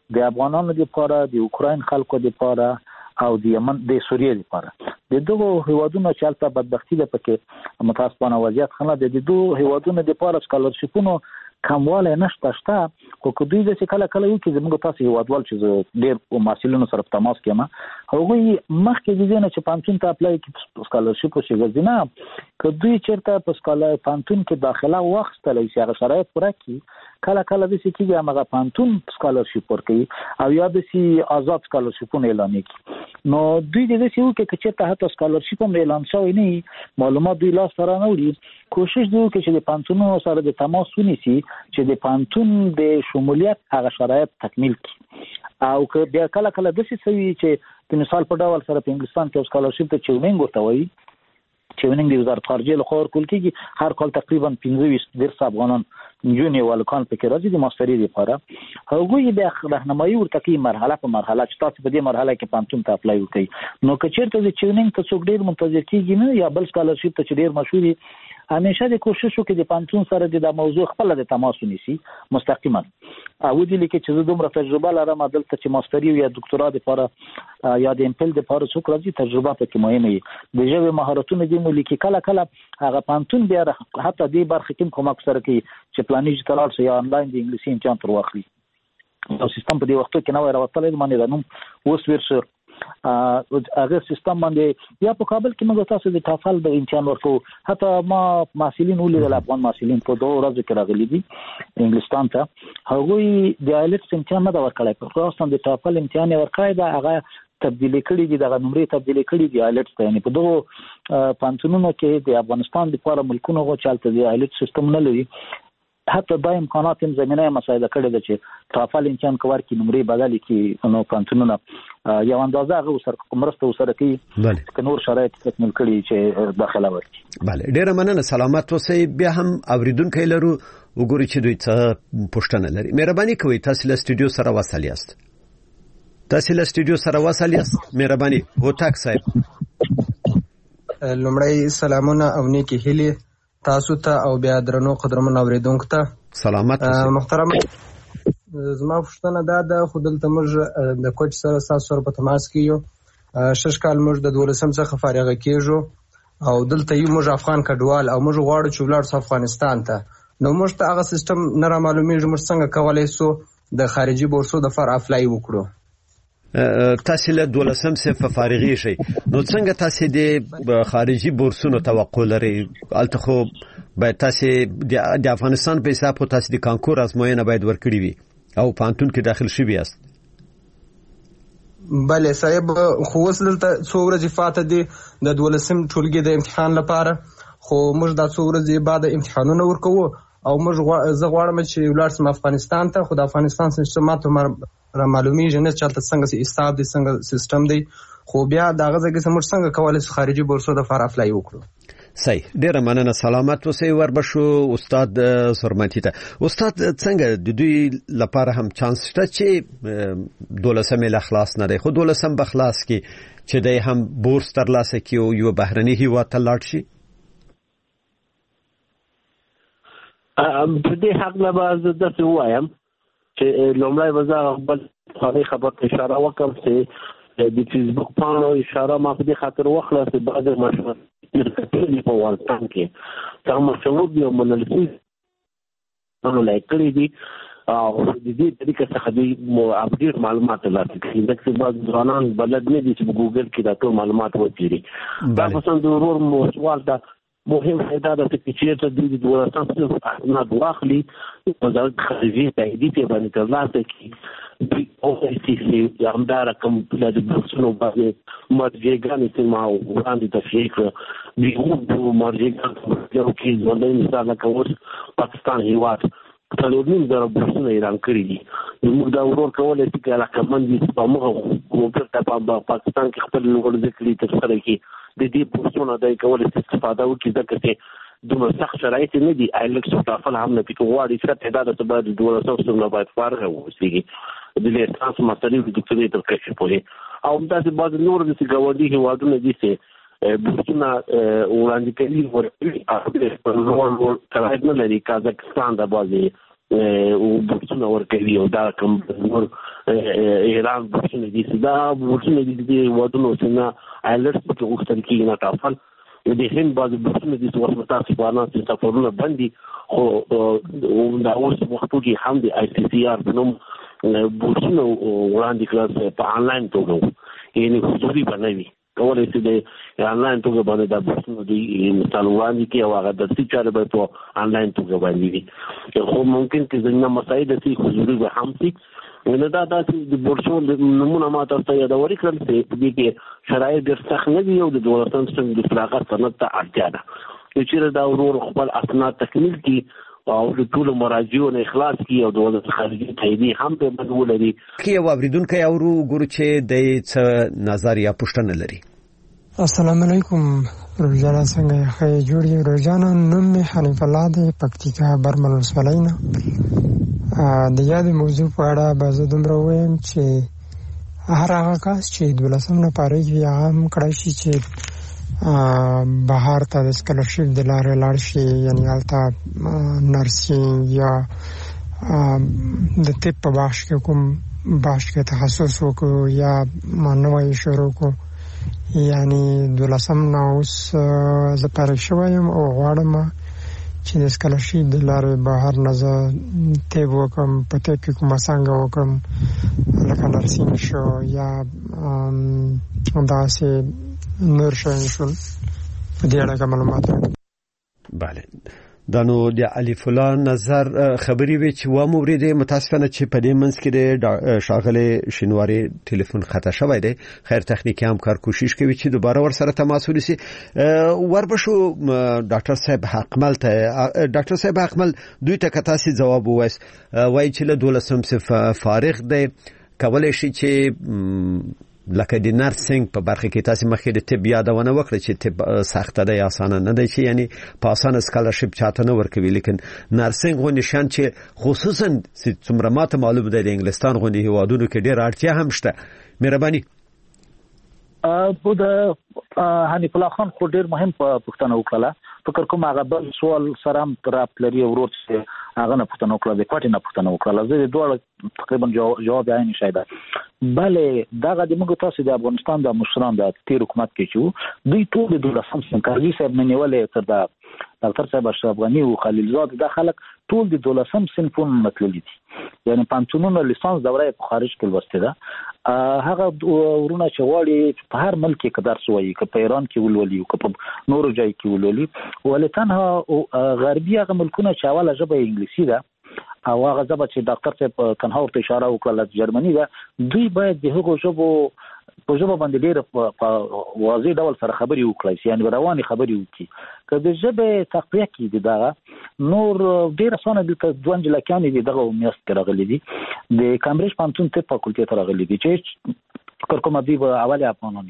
د افغانانو لپاره، د اوکراین خلکو لپاره او د یمن د سوریې لپاره. د دغه هیوادونو چې البته بدبختی ده پکې متاسفانه وضعیت خنه د دغه هیوادونو لپاره سکالرشیپونو کمواله نشته شته، خو که دوی د کله کله یو کې زموږ تاسو هیوادوال چې ډېر محصلینو سره په تماس کې ما هغوی مخکې د دې نه چې پانتون ته اپلای کې سکالرشیپ وشي ګرځینه که دوی چیرته په سکالر پانتون کې داخله واخیستلی شي هغه شرایط پوره کړي، کله کله داسې کېږي همغه پانتون سکالرشیپ ورکوي او یا داسې آزاد سکالرشیپونه اعلان کړي. نو دوی د داسې وکړي که چېرته حتی سکالرشیپ هم اعلان شوی نه وي، معلومات دوی لاس ته را نه وړي، کوشش دوی وکړي چې د پانتونونو سره د تماس ونیسي چې د پانتون د شمولیت هغه شرایط تکمیل کړي. او که بیا کله کله داسې څه وي چې د مثال په ډول سره په انګلستان کې سکالرشیپ ته چیونینګ ورته وایي، چیونینګ د وزارت خارجه له خوا ورکول کېږي، هر کال تقریبا پنځه ویشت دېرش افغانان نجونې او هلکان پکې راځي د ماسترۍ لپاره. هغوی بیا راهنمایي ورته کوي مرحله په مرحله چې تاسو په دې مرحله کې پانتون ته اپلای وکړئ. نو که چېرته د چیونینګ ته څوک ډېر منتظر کېږي نه یا بل سکالرشیپ ته چې ډېر مشهور وي، همیشه د کوشش وکړي د پانتون سره د موضوع خپل د تماس ونیسي مستقیما او ودې لیکي چې زه دومره تجربه لرم دلته چې ماستري یا دکتورا لپاره یا د امپل لپاره څوک راځي، تجربه پکې مهمه وي. د ژبې مهارتونه دې مو لیکي، کله کله هغه پانتون بیا حتی دې برخه کې کومک سره کوي چې پلاني ډیجیټل یا انلاین د انګلیسي امتحان تر واخلي. او سیستم په دې وخت کې نوې راوړل باندې د نوم اوس ورسره هغه سیستم باندې یا په کابل کې موږ تاسو د ټافل د امتحان ورکو، حتی ما محصلین ولیدل افغان محصلین په دوه ورځو کې راغلي دي انګلستان ته، هغوی د آیلټس امتحان نه دا ورکړی، په خاصه د ټافل امتحان ورکړی دا هغه تبدیلی کړي دي، دغه نمرې تبدیلی کړي دي آیلټس ته. یعنی په دغه پانتونونو کې د افغانستان لپاره ملکونو غو چالت دی آیلټس سیستم نه لري، حتی دا امکانات هم زمینه مساعده کړې ده چې ټافل امتحان کور کې نمرې بدلې کې نو پانتونونه یو اندازه هغه سره مرسته وسره کوي چې نور شرایط تکمیل کړي چې داخله ورکړي. بله، ډیره مننه، سلامت اوسئ. بیا هم اوریدونکو لرو وګورئ چې دوی څه پوښتنه لري. مهرباني کوئ تاسو له سټوډیو سره وصل یاست. تاسو له سټوډیو سره وصل یاست، مهرباني هوتک صاحب. لومړی سلامونه او نیکی هیلې تاسو ته او بیا درنو قدرمن اوریدونکو ته سلامت. محترم، زما پوښتنه دا ده، خو دلته موږ د کوچ سره تاسو سره په تماس کې یو، شش کال موږ د دولسم څخه فارغ کېږو او دلته یو موږ افغان کډوال او موږ غواړو چې ولاړ سو افغانستان ته. نو موږ ته هغه سیستم نه را معلومیږي، موږ څنګه کولی سو د خارجي بورسو د فر اپلای وکړو. تاسو له دولسم څخه فارغی شئ، نو څنګه تاسو د خارجي بورسونو توقع لرئ؟ البته خو باید تاسو د افغانستان په حساب خو تاسو د کانکور ازموینه باید ورکړي وي او پانتون کې داخل شوي یاست. بله صاحب، خو اوس دلته څو ورځې پاته دي د دولسم ټولګي د امتحان لپاره، خو موږ دا څو ورځې بعد امتحانونه ورکوو او موږ زه غواړم چې ولاړ سم افغانستان ته، خو د افغانستان سیستم ماته را معلومیږي نه چلته څنګه حساب دی څنګه سیستم دی، خو بیا دغه ځای کې موږ څنګه کولی شو خارجي بورسو د فار اپلای وکړو. صحیح، ډیره مننه، سلامت اوسئ. وربشو استاد سرمتی ته. استاد څنګه د دوی لپاره هم چانس شته چې دولسم له خلاص نه دی، خو دولسم به خلاص کی چې د هم بورس ترلاسه کی او یو بهرني هیواد ته لاړ شي؟ په دې حق له باز د څه وایم چې لومړی وزاره خپل خاري خبر اشاره وکم چې د فیسبوک پاڼو اشاره ما په دې خاطر وخله چې بعض مشهور په افغانستان کې دا مشهور دی او منل شوي نو لایکړي دي او د دې طریقې څخه د اپډیټ معلومات ترلاسه کوي. ځکه بعض ځوانان بلد نه دي چې په ګوګل کې دا ټول معلومات وڅېړي. دا مثلا د ورور مو سوال دا مهم فائدہ ده چې چیرته د دولسم څخه اسناد واخلي وزارت خارجه تایید باندې ترلاسه کوي او چې همدار کوم د بورسونو باندې مرجعګان چې ما وړاندې تشریح کړ د مرجعګان یو کې ځواني مثال کوم پاکستان هیواد څلورنیم زره بورسونه اعلان کړي دي. موږ دا ورور کولای شي چې علاقه مند دي په موږ کومه په پاکستان کې خپل لوړ ذکرې تر سره کې د دې بورسونو دای کولای شي استفاده وکړي ځکه چې دومره سخت شرایط نه دي. آیلټس او ټافل هم نه پکې غواړي چې تعداد ته باید دولسم څخه باید فارغ اوسېږي د لیسانس ماستري د دکتوري تر کچې پورې او همداسې بعض نور د ګاونډي هیوادونه دي چې بورسونه وړاندې کوي ورکوي په نور نور ترایب نه لري. کازاکستان د بعضې بورسونه ورکوي او دا کوم نور ایران بورسونه دي دا بورسونه دي د ودونو څنګه الرټ په وختن کې نه تاسو د هند بعض بورسونه دي چې وسمتا سپارنه چې سفرونه باندې خو دا اوس وختو کې هم د آی سی سی آر په نوم بورسونه وړاندې کړل په انلاین توګه یعنی حضوري باندې کولای شي د انلاین توګه باندې د بورسونو دی مثال وړاندې کې او هغه د څه چاره به په انلاین توګه باندې خو ممکن چې څنګه مسایل دي حضوري به هم شي نو دا د بورسو نمونه ما تاسو ته دا ورکړل چې په دې کې شرایط ډېر سخت نه دي او د دولتونو څخه د فراغت سند ته اړتیا ده چې دا ورور خپل اسناد تکمیل کړي او د ټول مراجعونو اخلاص کړي او د وزارت خارجه تایید هم په بدول لري کې یو اوریدونکو اورو ګورو چې د څه نظر یا پوښتنه لري. السلام علیکم روزانه څنګه ښه جوړی روزانه نوم می حنیف الله دی پکتیکا برمل وسولینا د یاد موضوع په اړه به زه دومره وایم چې هر هغه کس چې دولسم نه پاره وي هغه کړی شي چې بهر ته د سکالرشپ د لارې لاړ شي یعنی هلته نرسینګ یا د طب په بخش کې کوم بخش کې تخصص وکړو یا نوی شروع کړو یعنی دولسم نه اوس زه فارغ شوی یم او غواړم چې د سکالرشپ د لارې بهر نه زه طب وکړم په طب کې کومه څانګه وکړم لکه نرسینګ شو یا داسې نور شیان شول په دې اړه معلومات راکړم. بله دا نو د الف الله نظر خبري وی چې و مورید متاسفانه چې په دې منځ کې د شاغله شینواری ټلیفون خطا شوی دی. خیر تخنیکی همکار کوشش کوي چې دوباره ور سره تماس ونیسي. وربشو ډاکټر صاحب حقمل ته ډاکټر صاحب حقمل دوی ته کتاسي جواب وایس وای چې له دولسم څخه فارغ دی کولای شي چې لکه د نرسینګ په برخه کې تاسو مخکې د طب یادونه وکړه چې طب سخته ده یا اسانه نه ده چې یعنی په اسانه سکالرشپ چاته نه ورکوي لیکن نرسینګ غو نشان چې خصوصا څومره ماته معلوم ده د انګلستان غو نه هوادونو کې ډېر اړتیا هم شته. مهرباني په د حنیف الله خان خو ډېر مهم پوښتنه وکړه فکر کوم هغه بل سوال سره هم تر پلري ورور چې هغه نه پوښتنه وکړه د پټ نه پوښتنه وکړه زه دوه تقریبا جواب یې نه شایده بله دغه د موږ تاسو د افغانستان د مشران د تیر حکومت کې چې دوی ټول د دولسم سنکاري صاحب نه نیولې تر دا ډاکټر صاحب اشرف غنی او خلیل زاد د خلک ټول د دولسم صنفون متللي دي یعنی پانتونونو لیسانس دوره په خارج کې لوسته ده هغه ورونه چې غواړي په هر ملک کې درس وایي که په ایران کې ولولي او که په نورو ځای کې ولولي ولتنها غربي هغه ملکونه چې اوله ژبه انګلیسي ده او هغه ژبه چې ډاکټر صاحب تنها ورته اشاره وکړه جرمني ده دوی باید د هغو ژبو په ژبه باندې ډېر په واضح ډول سره خبرې وکړي یعنی رواني خبرې وکړي که د ژبې تقویه کړي دغه نور ډېر اسانه دي که دوه نجلکیانې دي دغه میاشت کې راغلي دي د کامبریج پوهنتون طب فاکولټي ته راغلي دي چې فکر کوم دوی به اول افغانان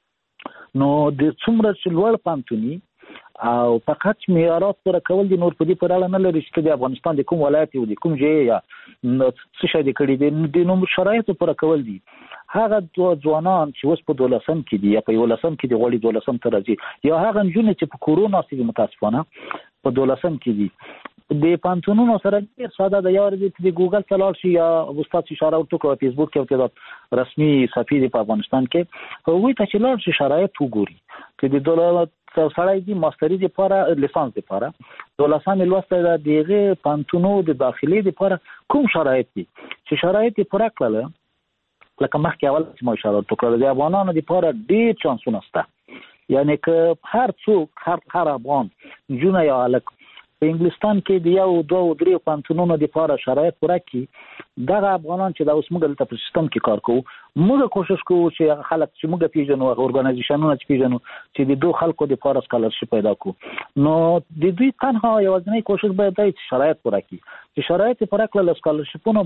نو د څومره چې لوړ پوهنتوني او فقط معیارات پوره کول دي نور په دې پر اړه نه لري چې د افغانستان د کوم ولایت او د کوم ځای یا څه شي د کړي دي د نوم شرایط پوره کول دي هغه ځوانان چې اوس په دولسم کې دي یا په یولسم کې دي غوړي دولسم ته راځي یا هغه نجونې چې په کورونا سره متاسفانه په دولسم کې دي د پانتونونو سره ډېر ساده د یو د ګوګل ته لاړ شي یا استاد اشاره وکړي فیسبوک کې او رسمي صفحې دی په افغانستان کې هغوی ته چې لاړ شي شرایط وګوري چې د دولت سړی دی ماستری دی لپاره لیسانس دی لپاره دولسم لوسته د دغه پانتونو د داخلي دی لپاره کوم شرایط دي چې شرایط یې پوره کړل لکه مخکې اول چې ما اشاره وکړه د افغانانو لپاره ډېر چانسونه شته یعنی که هر څوک هر هر افغان جون یا الک په انګلستان کې د یو دوه درې پانتونونو لپاره شرایط پوره کړي دغه افغانان چې د اوس موږ په سیستم کې کار کوو موږ کوشش کوو چې خلک چې موږ پیژنو اورګنایزیشنونه چې پیژنو چې د دوه خلکو لپاره سکالرشپ پیدا کړو نو د دوی تنها یوازینی کوشش باید دی چې شرایط پوره کړي چې شرایط پوره کړل سکالرشپونو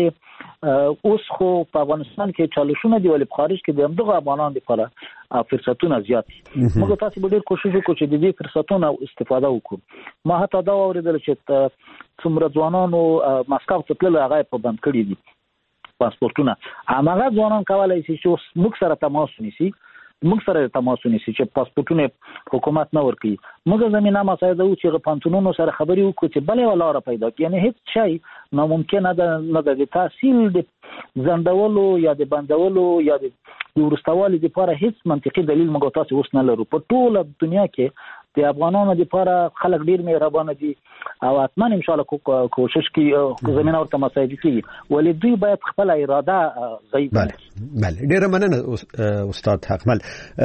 برکه اوس خو په افغانستان کې چالشونه دی ولې په خارج کې د همدغه افغانانو لپاره فرصتونه زیات دي موږ تاسو به ډېر کوشش وکړو چې د دې فرصتونو استفاده وکړو ما هته دا اوریدل چې څومره ځوانانو مسکو ته تلل هغه په بند کړی دي پاسپورتونه هغه ځوانان کولای شي چې موږ سره تماس ونیسي موږ سره تماس ونیسي چې پاسپورتونه حکومت نه ورکړي موږ زمينه مساعده و چې پانتونونو سره خبرې وکړو چې بلې ولاره پیدا کړي یعنی هیڅ شي ناممکن نه ده د تحصیل د ځندولو یا د بندولو یا د ورستوالي لپاره هیڅ منطقي دلیل موږ تاسو اوس نه لرو. په ټوله دنیا کې د افغانانو لپاره خلک ډیر مهربان دي او اتمن ان شاء الله کوشش کوي زمينه ورته مساعده کوي، ولې دوی باید خپل اراده ضعیف بله بله ډیر مننه استاد حقمل.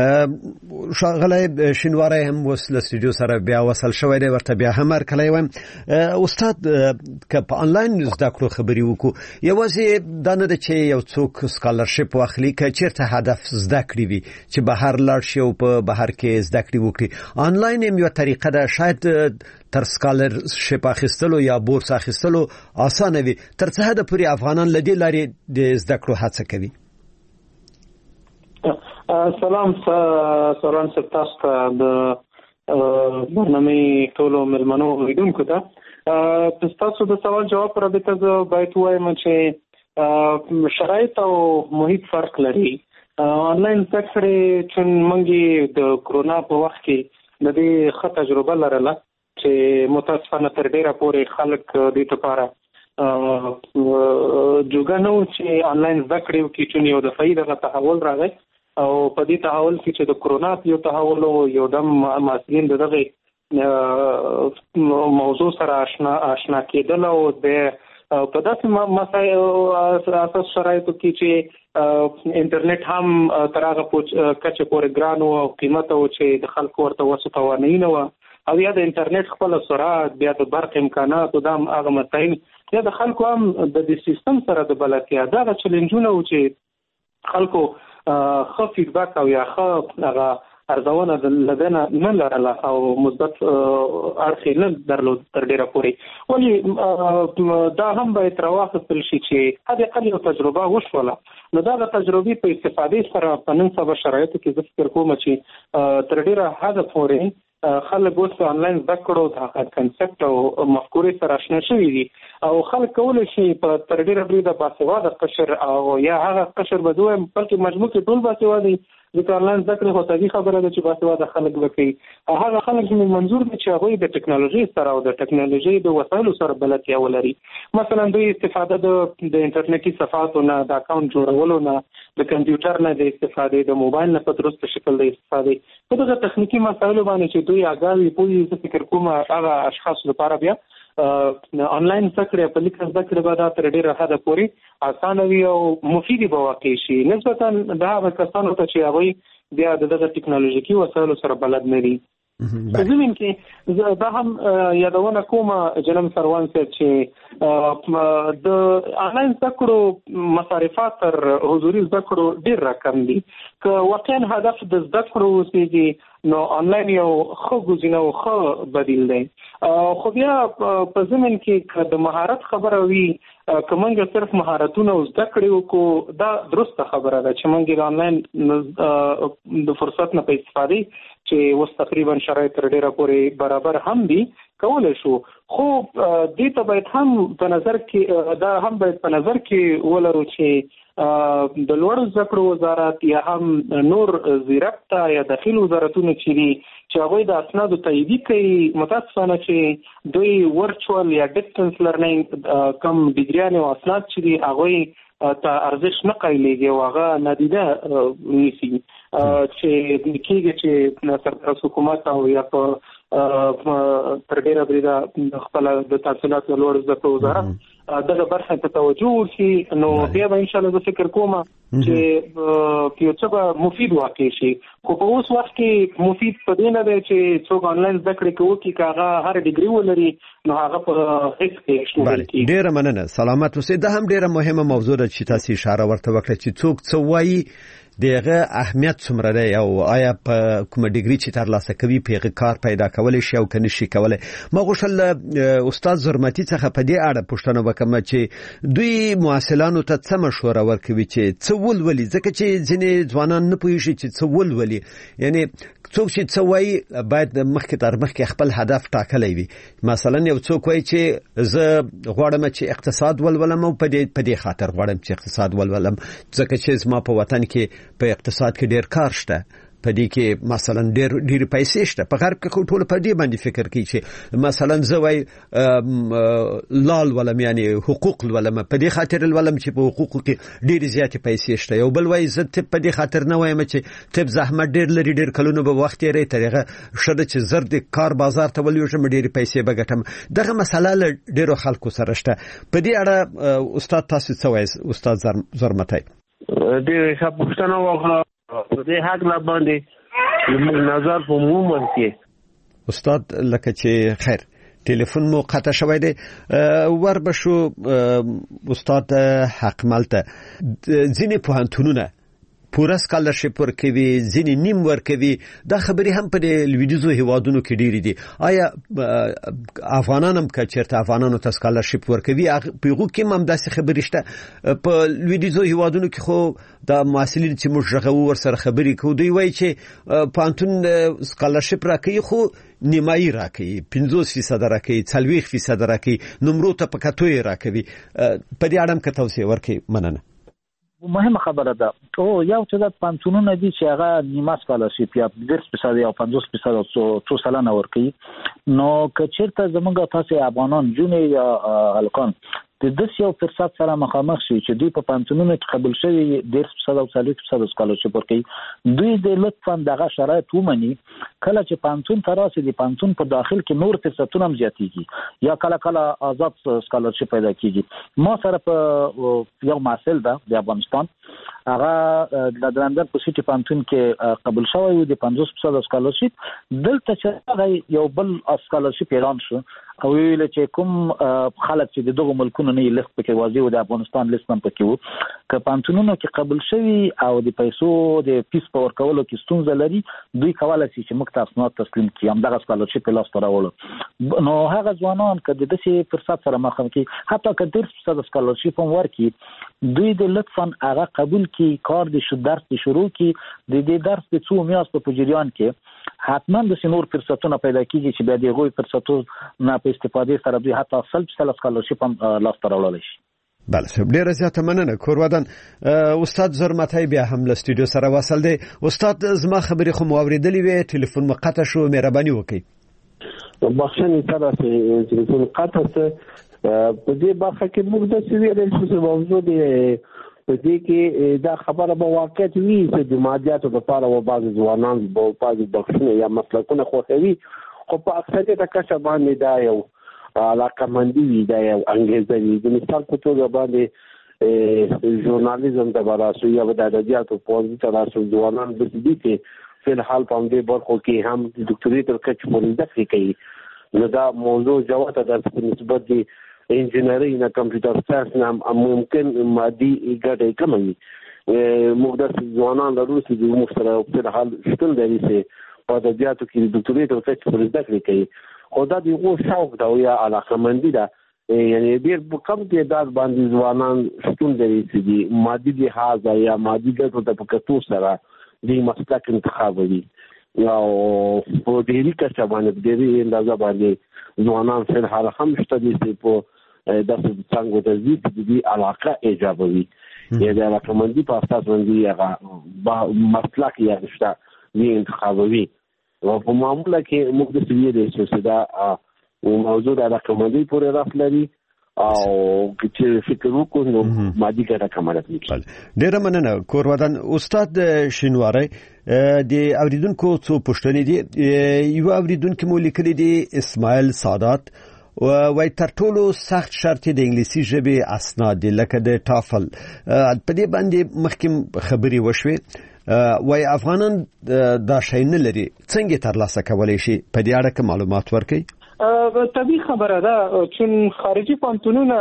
شغله شینواره هم وسله استودیو سره بیا وصل شوی دی، ورته بیا هم ورکلای و استاد ک په انلاین زده کړو خبري وکړو، یوازې دا نه چې یو څوک سکالرشپ واخلي ک چیرته هدف زده کړی وي چې بهر لاړ شي او په بهر کې زده کړی وکړي. انلاین هم یو طریقه ده، شاید تر سکالرشپ اخیستلو یا بورس اخیستلو اسانه وي، تر څه حد پورې افغانان لدی لاري د زده کړو هڅه کوي. سلام سلام تاسو ته د برنامه ټولو ملمنو لیدونکو ته تاسو د سوال جواب پر رابطه زه باید وایم چې شرایط او محیط فرق لري. آنلاین زده کړې چې موږ د کرونا په وخت کې د دې ښه تجربه لرله چې متاسفانه تر ډیره پورې خلک دې لپاره جوګه نه و چې آنلاین زده کړې وکړي، چې یو دفعي دغه تحول راغی او په دې تحول کې چې د کرونا یو تحول او یو دم مسؤلین دغه موضوع سره آشنا آشنا کېدل او د په داسې مسایل اساس شرایطو کې چې انټرنیټ هم تر هغه کچه پورې ګران او قیمت او چې د خلکو ورته وسو توانایي نه و، او یا د انټرنیټ خپل سرعت، بیا د برق امکانات او د هغه مسایل، یا د خلکو هم د دې سیستم سره د بلدتیا دا چیلنجونه و چې خلکو ښه فیډبک او یا ښه هغه ارزونه لدنه نه لرله او مثبت اړخ نه درلود تر ډیره پورې. ولې دا هم باید راواخیستل شي چې حد اقل یو تجربه وشوله، نو دا د تجربې په استفادې سره په نن سبا شرایطو کې زه فکر کوم چې تر ډیره حد پورې خلک اوس آنلاین زده کړو د کنسپټ او مفکورې سره آشنا شوي دي او خلک کولی شي په تر ډیره بریده باسواده قشر او یا هغه قشر به دویم بلکې مجموع کې ټول باسواده ځکه آنلاین زده کړې خو طبیعي خبره ده چې باسواده خلک به کوي. هغه خلک چې منظور دي چې هغوی د ټکنالوژۍ سره او د ټکنالوژۍ د وسایلو سره بلدتیا ولري، مثلا دوی استفاده د د انټرنیټي صفحاتو نه، د اکاونټ جوړولو نه، د کمپیوټر نه د استفادې، د موبایل نه په درست شکل د استفادې، په دغه تخنیکي مسایلو باندې چې دوی آګاه وي پوهې، زه فکر کوم هغه اشخاص لپاره بیا آنلاین زده کړې په لیک زده کړې به دا تر ډېره حده پورې اسانه وي او مفیدې به واقع شي نسبتا د هغه کسانو ته چې هغوی بیا د دغه ټکنالوژیکي وسایلو سره بلد نه دي. په زمین کې دا هم یادونه کوم جنم سروان صاحب چې د آنلاین زده کړو مصارفات تر حضوري زده کړو ډېر راکم دي. که واقعا هدف د زده کړو اوسېږي نو آنلاین یو ښه ګزینه او ښه بدیل دی. خو بیا په زمین کې د مهارت خبره وي، که موږ صرف مهارتونه زده کړې وکړو دا درسته خبره ده چې موږ د آنلاین د فرصت نه په استفادې چې اوس تقریبا شرایط تر ډېره پورې برابر هم دي کولی شو، خو دې ته باید هم په نظر کې دا هم باید په نظر کې ولرو چې د لوړو زده کړو وزارت یا هم نور زیرکته یا داخل وزارتونه چې دي چې هغوی د اسنادو تاییدي کوي، متاسفانه چې دوی ورچوال یا ډسټنس لرنینګ کم ډیګریانې او اسناد چې دي هغوی ته ارزښت نه قایلېږي او هغه نادیده نیسي چې کېږي چې سرپرست حکومت او یا په تر ډېره بریده خپله د تحصیلاتو لوړو زده کړو وزارت دغه برخه ته توجه وشي، نو بیا به انشاءالله زه فکر کوم چې یو څه به مفید واقع شي. خو په اوس وخت کې مفید په دې نه دی چې څوک آنلاین زده کړې کوي که هغه هر ډیګري ولري نو هغه په هیڅ کې شمول کېږي. ډېره مننه، سلامت اوسئ. دا هم ډېره مهمه موضوع ده چې تاسو اشاره ورته وکړه چې څوک څه وایي، دغه اهمیت څومره دی او آیا په کومه ډیګري چې ترلاسه کوي په هغه کار پیدا کولای شي او کنه شي کولای. ما غوښتل استاد زرمتی څخه په دې اړه پوښتنه وکړم چې دوی مواصلانو ته څه مشوره ورکوي چې څه ولولي، ځکه چې ځینې ځوانان نه پوهیږي چې څه ولولي، یعنی څوک چې څه وایي باید مخکې تر مخکې خپل هدف ټاکلی وي. مثلا یو څوک وایي چې زه غواړم چې اقتصاد ولولم او په دې په دې خاطر غواړم چې اقتصاد ولولم ځکه چې زما په وطن کې په اقتصاد کې ډېر کار شته، په دې کې مثلا ډېر ډېر پیسې شته په غرب کې ټول په دې باندې فکر کوي چې مثلا زوی لال ولم یعنی حقوق ولم په دې خاطر ولم چې په حقوقو کې ډېر زیات پیسې شته یو بل وای زه ته په دې خاطر نه وایم چې ته زحمت ډېر لري ډېر کلونه به وخت یې طریقه شته چې زر د کار بازار ته ولې ډېر پیسې بغټم دغه مسله له ډېرو خلکو سره شته په دې اړه استاد تاسو څه وایي استاد زرمتای ډېر ښه پوښتنه وکړه په دې حق لا باندې موږ نظر په مومن کې استاد لکه چې خیر ټلیفون مو قطع شوی دی ور بشو استاد حق ملته ځینې پوهنتونونه پوره سکالرشپ ورکوي ځینې نیم ورکوي دا خبرې هم په لویدیځو هیوادونو کې ډېرې دي آیا افغانان هم که چېرته افغانانو ته سکالرشپ ورکوي په هغو کې هم همداسې خبرې شته په لویدیځو هیوادونو کې خو دا محصلین چې موږ غږوو ورسره خبرې کوو دوی وایي چې پوهنتون سکالرشپ راکوي خو نیمایي راکوي پنځوس فیصده راکوي څلوېښت فیصده راکوي نمرو ته په کتو یې راکوي په دې اړه هم که توضیح ورکوي مننه مهمه خبره ده او یو څه د پانتونونو دي چې هغه نیمه سکالرشپ یا ډېر فیصد یا پنځوس فیصد او څو سلنه ورکوي نو که چېرته زموږ تاسې افغانان جونې یا هلکان د داسې یو فرصت سره مخامخ شي چې دوی په پانتونونو کې قبول شوي ډېر فیصد او څلوېښت فیصد سکالرشپ ورکوي دوی د لطفا دغه شرایط ومني کله چې پانتون ته راسي د پانتون په داخل کې نور فرصتونه هم زیاتېږي یا کله کله آزاد سکالرشپ پیدا کېږي ما سره په یو محصل ده د افغانستان هغه د لندن په سیټي پانتون کې قبول شوی و د پنځوس فیصد سکالرشپ دلته چې هغه یو بل سکالرشپ اعلان شو او ویل چې کوم خلک چې د دغه ملکونو نه لیست پکې واځي او د افغانستان لیست هم پکې وو که پانتونونو کې قبول شوي او د پیسو د فیس په ورکولو کې ستونزه لري دوی کولای شي چې موږ ته اسناد تسلیم کړي همدغه سکالرشپ لاس ته راوړو نو هغه ځوانان که د داسې فرصت سره مخ کړي حتی که ډېر فیصد سکالرشپ هم ورکړي دوی د لطفا هغه قبول کړي کار د شو درس د شروع کړي د دې درس د څو میاشتو په جریان کې حتما د نور فرصتونه پیدا کیږي چې بیا د هغوی فرصتونو نه په استفاده سره دوی حتی سلب سل سکالرشپ هم لاس ته راوړلی شي بله صاحب ډېره زیاته مننه کورودن استاد زرمتای بیا هم له سټوډیو سره وصل دی استاد زما خبرې خو مو اورېدلې وې ټلیفون مو قطع شو مهرباني وکړئ بخښنې سره چې ټلیفون قطع شو په دې برخه کې موږ داسې ویل چې موضوع دی په دې کې دا خبره به واقعیت وي چې د مادیاتو لپاره و بعض ځوانان به بعضې بخښنې یا مسلکونه خوښوي خو په اکثریت کچه باندې دا یو علاقمندي وي دا یو انګېزه وي د مثال په توګه باندې ژورنالیزم ته به راسو یا به د ادبیاتو پوهنځي ته راسو ځوانان داسې دي چې فی الحال په همدې برخو کې هم د ډاکټرۍ تر کچې پورې زده کړې کوي نو دا موضوع جوته ده په نسبت د انجینرۍ نه کمپیوټر ساینس نه ممکن مادي ګټه کموي موږ داسې ځوانان لرو چې موږ سره په الحال شتون لري چې په ادبیاتو کې د ډاکټرۍ تر کچې پورې زده کړې کوي خو دا د هغو شوق ده او یا علاقمندي ده یعنې ډېر په کم تعداد باندې ځوانان شتون لري چې د مادي لحاظه یا مادي ګټو ته په کتو سره د مسلک انتخابوي او په ډېري کچه باندې په ډېري اندازه باندې ځوانان فی الحال هم شته دي چې په داسې څانګو ته ځي چې د دې علاقه ایجابوي یا د علاقمندي په اساس باندې هغه مسلک یا شته دی انتخابوي او په معامله کې موږ داسې ویلی شو چې دا موضوع د علاقمندي پورې ربط لري او چې فکر وکړو نو مادي ګټه کمه کېږي ډېره مننه کورودن استاد شینواری د اوریدونکو څو پوښتنې دي یو اوریدونکو مو لیکلي دي اسماعیل سادات وای تر ټولو سخت شرط د انګلیسي ژبې اسناد لکه د ټافل په دې باندې مخکې خبرې وشوې وای افغانان دا شی نه لري څنګه ترلاسه کولی شي په دې اړه معلومات ورکړئ طبیعي خبره ده چون خارجي پوهنتونونه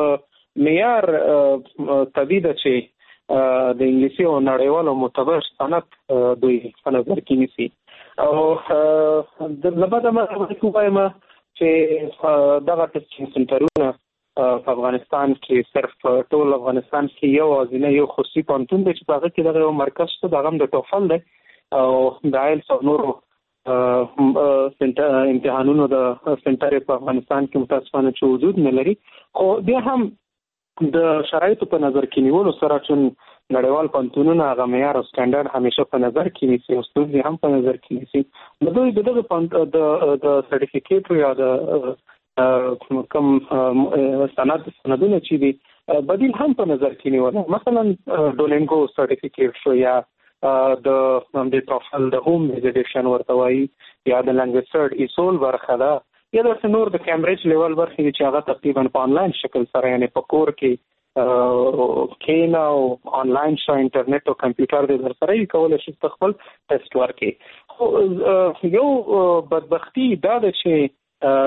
معیار طبیعي ده چې د انګلیسي او نړیوالو معتبر سند دوی په نظر کې نیسي او د لبده ما وایم چې دغه ټیسټینګ سنټرونه په افغانستان کې صرف ټول افغانستان کې یو ازینه یو خصوصي پوهنتون دی چې په هغه کې دغه یو مرکز شته دغه هم د ټوفل دی او د آیلټس او نورو امتحانونو د سنټر په افغانستان کې متاسفانه چې وجود نه لري خو بیا هم د شرایطو په نظر کې نیولو سره چون نړیوال پوهنتونونه هغه معیار او سټانډرډ همیشه په نظر کې نیسي او ستونزې هم په نظر کې نیسي. نو دوی دغه د سرټیفیکیټ یا د کوم سند سندونه چې دي بدیل هم په نظر کې نیول. مثلا ډولینګو سرټیفیکیټ شو یا د د ټوفل د هوم ایډیشن ورته وایي یا د لانګویج سرټ ایسول برخه ده یا د نور د کیمبرج لیول برخه چې هغه تقریبا په انلاین شکل سره یعنی په کور کې کینا او انلاین شو انټرنیټ او کمپیوټر د در سره کولای شي خپل ټیسټ ورکړي. خو یو بدبختی دا ده چې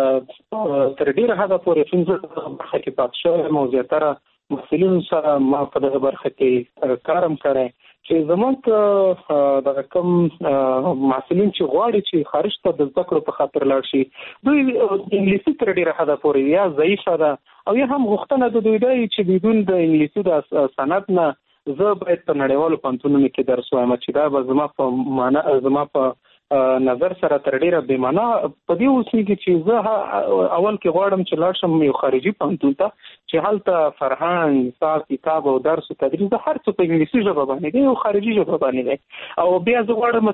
تر ډیره حده پورې څنګه برخه کې پات شو موضوعاتره مسلمان سره ما په دغه برخه کې کارم کړی چې زموږ د کوم مسلمان چې غواړي چې خارج ته د زده کړو په خاطر لاړ شي دوی انګلیسي تر ډیره حده پورې یا ضعیفه ده او یا هم غوښتنه د دوی دی چې بدون د انګلیسي د سند نه زه باید په نړیوالو پوهنتونونو کې درس وایم چې دا به زما په معنا زما په نظر سره تر ډیره بې معنا په دې اوسېږي چې زه اول کې غواړم چې لاړ شم یو خارجي پوهنتون ته چې هلته فرهنګ حساب کتاب او درس او تدریس د هر څه په انګلیسي ژبه باندې دی او خارجي ژبه باندې دی او بیا زه غواړم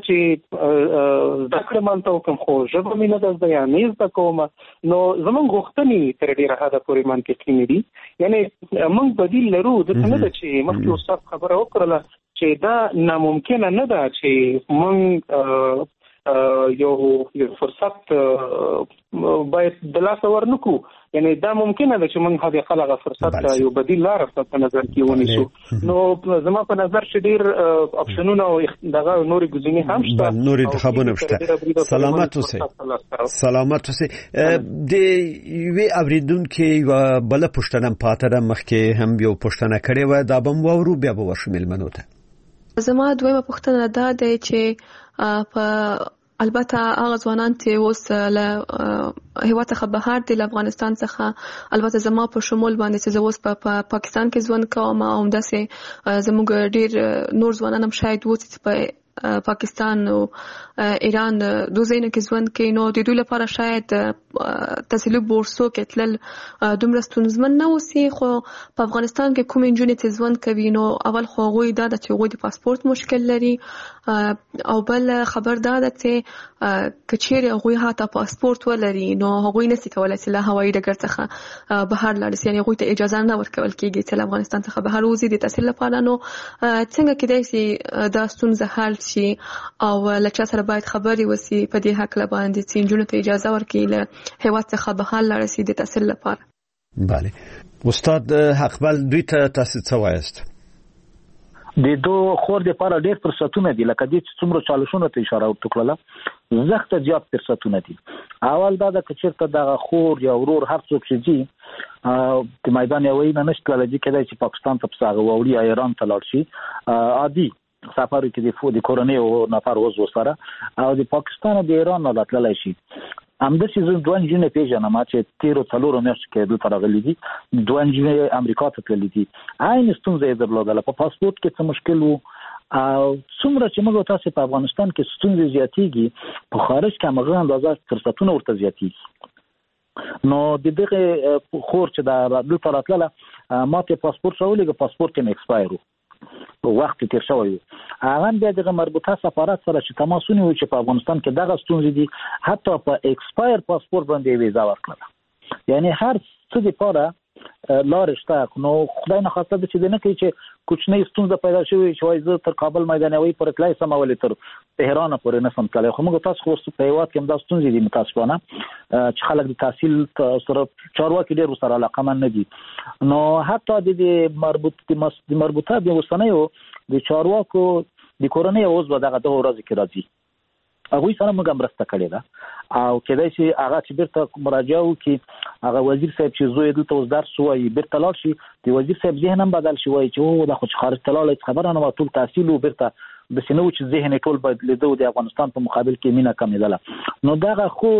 چې زده کړم هلته وکړم خو ژبه مې نه ده زده یا نه زده کوم. نو زموږ غوښتنې تر ډیره حده پورې منطقي نه دي. یعنی موږ بدیل لرو داسې نه ده چې مخکې استاد خبره وکړله چې دا ناممکنه نه ده چې موږ یو یو فرصت باید د لاسه ورنکو. یعنی دا ممکنه ده چې موږ هغه خلغه فرصت یو بدیل لار په نظر کې ونیسو. نو زما په نظر چې ډیر اپشنونه او دغه نوري ګزینې هم شته نوري انتخابونه شته. سلامت اوسئ سلامت اوسئ. د وی اوریدونکو بل پښتنه پاتره مخکې هم یو پښتنه کړې و دا بم وورو بیا به ورشمل منوته. زما دویمه پوښتنه دا ده چې په البته هغه ځوانان چې اوس له هیواد څخه بهر دي له افغانستان څخه البته زما په شمول باندې چې زه اوس په پاکستان کې ژوند کوم او همداسې زموږ ډیر نور ځوانان هم شاید وو چې په پاکستان او ایران دوه ځایونو کې ژوند کوي. نو د دوی لپاره شاید تحصیلي بورسو کې تلل دومره ستونزمن نه اوسي. خو په افغانستان کې کوم نجونې چې ژوند کوي نو اول خو هغوی دا ده چې هغوی د پاسپورت مشکل لري او بل خبر دا ده چې که چیرې هغوی حتی پاسپورت ولري نو هغوی نشي کولی چې له هوایي ډګر څخه بهر لاړ شي. یعنې هغوی ته اجازه نه ورکول کېږي چې له افغانستان څخه بهر وځي د تحصیل لپاره. نو څنګه کېدای شي دا ستونزه حل شي او له چا سره باید خبرې وشي په دې هکله باندې چې نجونو ته اجازه ورکړي له هیواد څخه بهر لاړ شي د تحصیل لپاره. بله استاد حقبال دوی ته تاسو څه وایاست؟ د دوه خور د لپاره ډېر فرصتونه دي لکه دې چې څومره چالشونه ته اشاره وکړه زخته زیات فرصتونه دي. اول دا د کچرته د خور یا ورور هر څوک چې دي د میدان یوې نه نشته لږ کېدای چې پاکستان ته پساغه ووري یا ایران ته لاړ شي عادي سفر کې د فودي کورنۍ او نفر وزو سره او د پاکستان او د ایران نه لاتلای شي. همدا چې زه دوه نجونې پیژنم چې تیرو څلورو میاشتو کې دلته راغلي دي دوه نجونې امریکا ته تللي دي. عین ستونزه یې درلودله په پاسپورت کې څه مشکل وو او څومره چې موږ تاسو په افغانستان کې ستونزې زیاتېږي په خارج کې هغه اندازه فرصتونه ورته زیاتېږي. نو د دغه خور چې دا دلته راتلله ما ته پاسپورت راولېږه پاسپورت یې ایکسپایر وو وخت تیر شوی هغه بیا دغه مربوطه سفارت سره چې تماسونه وي چې په افغانستان کې دغه ستونزې دي حتی په ایکسپایر پاسپورت باندې ویزا ورکړه. یعنی هر څه لپاره لارې شته. نو خدای نه خواسته چې د نه کوي چې کوچنۍ ستونزه پیدا شوي چې وایي زه تر کابل میدانوي پورې تلای سم ولې تر تهران پورې نه سم تللی. خو موږ تاسو خو په هیواد کې همدا ستونزې دي متاسفانه چې خلک د تحصیل سره چارواکي ډېر ورسره علاقمند نه دي. نو حتی د مربوط د مربوطه د اوسنیو د چارواکو د کورنۍ عضو دغه دغه ورځ کې راځي هغوی سره موږ مرسته کړې ده او کېدای شي هغه چې بیرته مراجعه وکړي هغه وزیر صاحب چې زوی دلته اوس درس وایي بیرته لاړ شي د وزیر صاحب ذهن هم بدل شي وایي چې او دا خو چې خارج ته لاړی خبره نه وه ټول تحصیل و بیرته داسې نه و چې ذهن یې ټول بدلېده د افغانستان په مقابل کې مینه کمېدله. نو دغه خور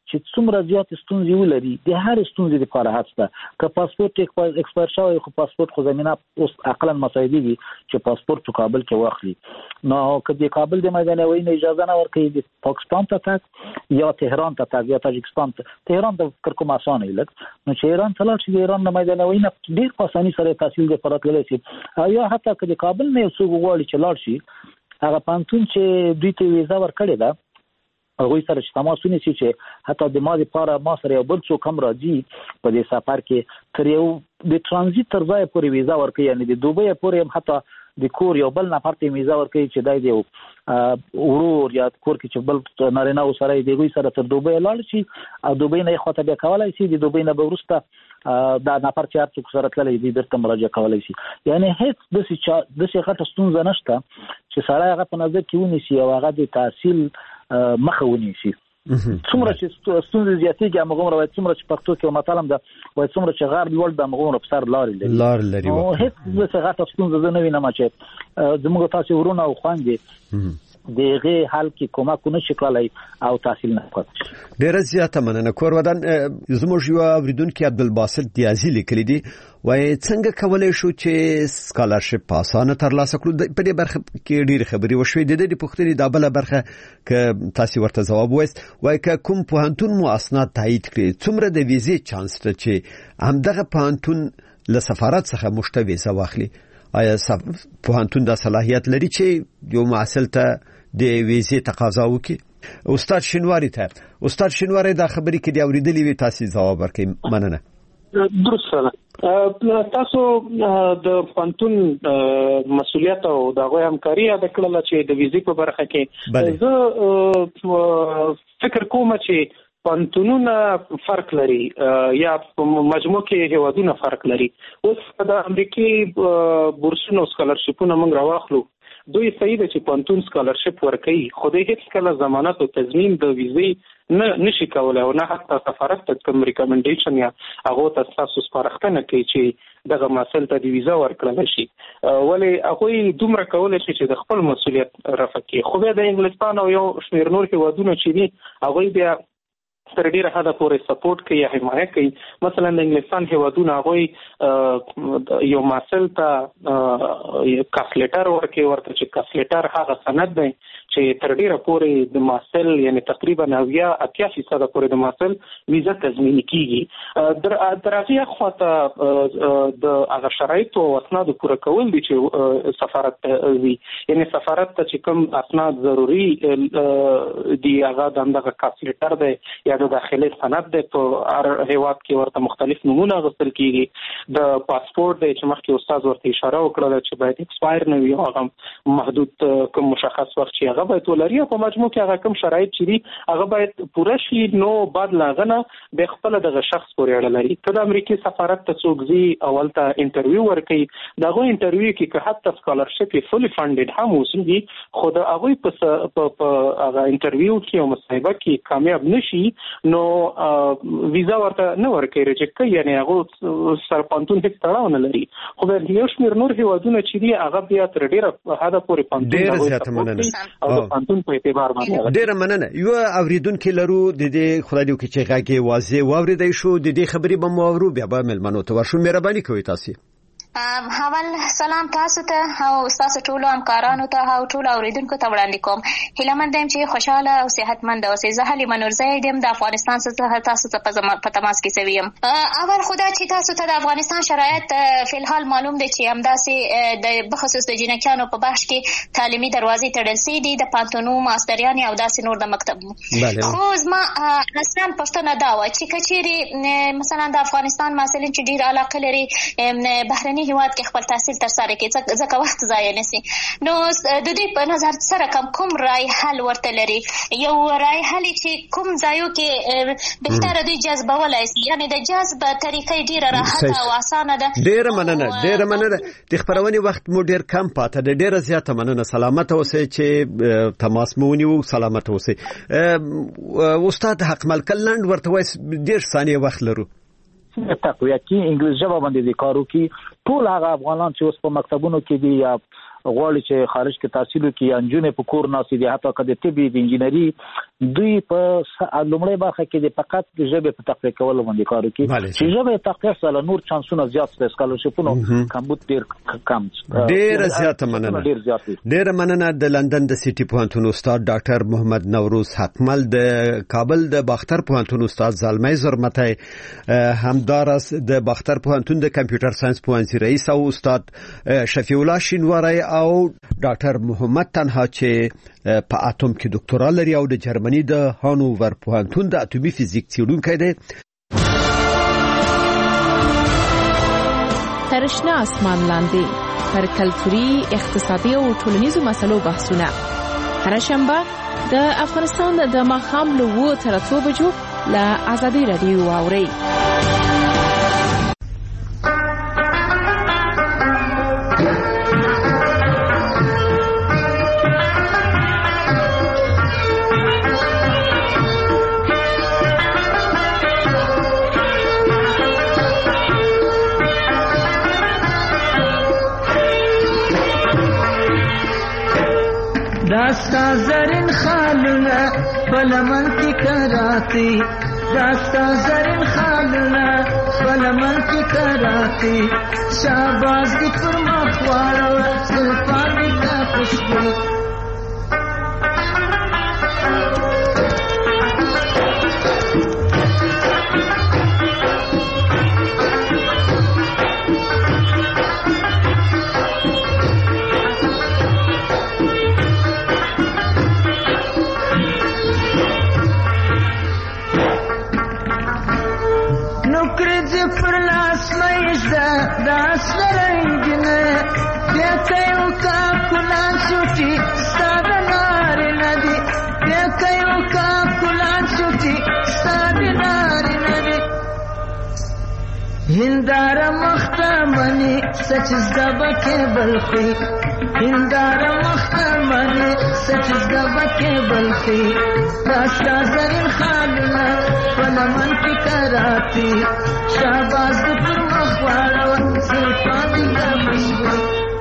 چې څومره زیات ستونزې ولري د هر ستونزې لپاره هڅه که پاسپورت ایکسپایر شوی خو پاسپورت خو زمينه اوس عقلا مساعدي دي چې پاسپورت په کابل کې واخلي نو که د کابل د میدان وینې اجازه نه ورکړي د پاکستان ته تک یا تهران ته تک یا تاجکستان ته تهران ته کر کوم اسانه لګ نو چې ایران ته لاړ شي د ایران د میدان وینې ډیر په اساني سره تحصیل د فرات لري شي یا حتی که د کابل نه یو څو غواړي چې لاړ شي هغه پانتون چې دوی ته ویزا ورکړي ده هغه سره چې تماس ونیسي چې حتی د ما لپاره ما سره یو بل څوک هم راځي په دې سفر کې تر یو د ترانزیت تر ځای پورې ویزا ورکړي یعنی د دوبۍ پورې هم حتی د کور یو بل نفر ته ویزا ورکړي چې دای دی ورور یا کور کې چې بل نارینه او سره دی سره تر دوبۍ لاړ شي او دوبۍ نه خواته بیا کولای شي د دوبۍ نه به وروسته دا نفر چې هر څوک سره تللی دی بیرته مراجعه کولای شي یعنی هیڅ داسې داسې غټه ستونزه نشته چې سړی هغه په نظر کې ونیسي او هغه د تحصیل مخه ونیسي څومره چې ستونزې زیاتېږي همغومره وایي څومره چې پښتو کې متلم ده وایي څومره چې غر لوړ ده همغومره په سر لارې لري لار لري نو هېڅ داسې غټه ستونزه زه نه وینم چې زموږ تاسې ورونه او خویندې د هغې حل کې کومک ونه شي کولی او تحصیل نه پاتې شي. ډېره زیاته مننه. کور ودان زموږ یو اورېدونکي عبدالباسط دیازي لیکلي دي وایي څنګه کولی شو چې سکالرشپ په اسانه ترلاسه کړو. په دې برخه کې ډېرې خبرې وشوې. د دې پوښتنې دا بله برخه که تاسې ورته ځواب ووایست وایي که کوم پوهنتون مو اسناد تایید کړي څومره د ویزې چانس شته چې همدغه پوهنتون له سفارت څخه موږ ته ویزه واخلي. آیا پوهنتون دا صلاحیت لري چې یو محصل ته د ویزې تقاضا وکړي؟ استاد شینواری ته استاد شینواری دا خبرې کې دی اوریدلې وي تاسو ځواب ورکړئ. مننه. درسته تاسو د پانتون مسولیت او د غوې همکاري یاد کړل چې د ویزې په برخه کې زه فکر کوم چې پانتونونه فرق لري یا مجموع کې هیوادونه فرق لري. اوس د امریکای بورسونو سکالرشپونه موږ راواخلو دوی صحیح ده چې پانتون سکالرشپ ورکوي خو دوی هیڅ کله ضمانت او تضمین د ویزې نه نشي کولای او نه حتی سفارت ته کوم ریکمنډیشن یا هغه ته تاسو سپارښتنه کوي چې دغه مسل ته د ویزا ورکړل شي ولې هغه دومره کولای شي چې د خپل مسولیت رفع کړي. خو بیا د انګلستان او یو شمېر نور هیوادونه چې دي هغه بیا تر ډیره حده پورې سپورټ کوي یا حمایت کوي. مثلا د انګلستان هیوادونه هغه یو مسل ته کاسلیټر ورکوي ورته چې کاسلیټر هغه سند دی چې تر ډیره پورې د مسل یعنی تقریبا اویا اتیا فیصد پورې د مسل ویزا تضمین کیږي. در هغه خواته د هغه شرایط او اسناد پوره کول دي چې سفارت وی یعنی سفارت ته چې کوم اسناد ضروری دی هغه دغه کاسلیټر دی یا د داخلي سند دی په هر هیواد کې ورته مختلف نمونه غوښتل کیږي. د پاسپورت دی چې مخکې استاد ورته اشاره وکړه چې باید ایکسپایر نه وي هغه محدود کوم مشخص وخت چې هغه باید ولري او په مجموع کې هغه کوم شرایط چې دي هغه باید پوره شي نو بعد لاغنه به خپل دغه شخص پورې اړه لري. که د امریکای سفارت ته څوک ځي اول ته انټرویو ورکوي دغه انټرویو کې که حتی سکالرشپ یې فلی فنډډ هم وسیږي خو د هغوی په هغه انټرویو کې او مصاحبه کې کامیاب نشي نو ویزا ورته نه ورکوي ریجکټ کوي یعنی هغه سره پانتون هیڅ تړاو نه لري. خو د یو شمېر نور هیوادونه چې دي هغه بیا تر ډیره حده پورې پانتون پانتون په اعتبار باندې ډیره مننه. یو اوریدونکو لرو د دې خدای دې چې غاګي واضح واوریدای شو د دې خبرې به مو اورو بیا به ملمنو ته ورشو. مهرباني کوئ تاسو. اول سلام تاسو ته او تاسو ټول همکارانو ته او ټول اوریدونکو ته وړاندې کوم. هیله مند یم چې خوشاله او صحتمند اوسئ. زه حلیمه نورزی یم د افغانستان څخه تاسو ته په تماس کې سوی یم. اول خدا چې تاسو ته د افغانستان شرایط فی الحال معلوم دی چې همداسې د بخصوص د جنکیانو په بخش کې تعلیمي دروازې تړل سوي دي د پانتونو ماستریانې او داسې نور د مکتب. خو زما اصلا پوښتنه دا وه چې که چیرې مثلا د افغانستان محصلین چې ډېر علاقه لري بهرني هیواد کې خپل تحصیل تر سره کړي ځکه وخت ضایع نشي نو د دوی په نظر سره کوم کوم رای حل ورته لري یو رای حل چې کوم ځایو کې بهتره دوی جذبولای شي یعنی د جذب طریقې ډیره راحته او اسانه ده. ډیره مننه ډیره مننه. د خبرونې وخت مو ډیر کم پاته ده. ډیره زیاته مننه. سلامت اوسئ چې تماس مو ونیو. سلامت اوسئ. استاد حق ملکل لند ورته وایي ډیر ثانیه وخت لرو. تقویه کې انګلیسي ژبه باندې د کارو کې ټول هغه افغانان چې اوس په مکتبونو کې دي یا غواړي چې خارج کې تحصیل وکړي یا نجونې په کور ناسي دي حتی که د طبي د انجینري دوی په لومړی برخه کې د فقط د ژبې په تقویه کولو باندې کار وکړي چې ژبې تقویه سره نور چانسونه زیات دي سکالرشپونو کمبود ډیر کم ډیر زیات مننه ډیر مننه د لندن د سيټي پوهنتون استاد ډاکټر محمد نوروز حکمل د کابل د باختر پوهنتون استاد زلمي زرمتای همدارس د باختر پوهنتون د کمپیوټر ساينس پوهنځي رئیس او استاد شفیع الله شینواری او ډاکټر محمد تنها چې په اتم کې ډاکټرا لري او د جرمني د هانوور پوهنتون د اتومي فزیک څېړونکی دی. ترشنا اسمان لاندې پر کلتوري، اقتصادي او ټولنیزو مسلو بحثونه هر شنبه د افغانستان د ماښام له اوه تر اتو بجو له ازادي رادیو واورئ. داستا زرین خالونه بلمن کی کراتی داستا زرین خالونه بلمن کی کراتی شاباز کی پر مخوارو زلفانی کا خوشبو پر لاس مېزه داس لرنګنه بیا کيو کا کولان شوټي ستاد نار ندي بیا کيو کا کولان شوټي ستاد نار ندي هندار مختمني سچ زبکه بلخي هندار مختمني سچ زبکه بلخي داستا زرین خالونه پلمن کی کراتی شاباز پر مخوارو زلفانی کا خوشبو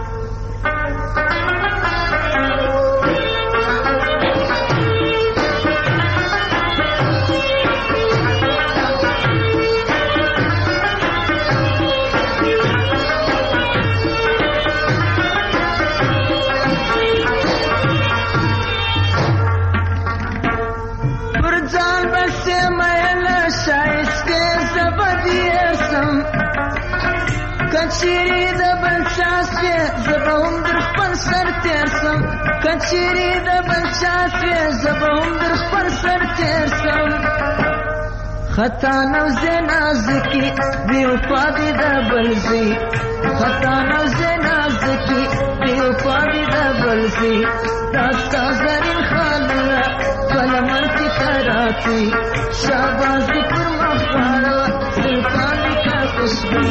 کچری د بلچاسه زبون در خپل سر تیرسم کچری د بلچاسه زبون در خپل سر تیرسم خطا نو زنازکی بی وفادی د بلزی خطا نو زنازکی بی وفادی د بلزی داستا زرین خالونه کلمن کی کراتی شاباز پر مخوارو زلفانی کا خوشبو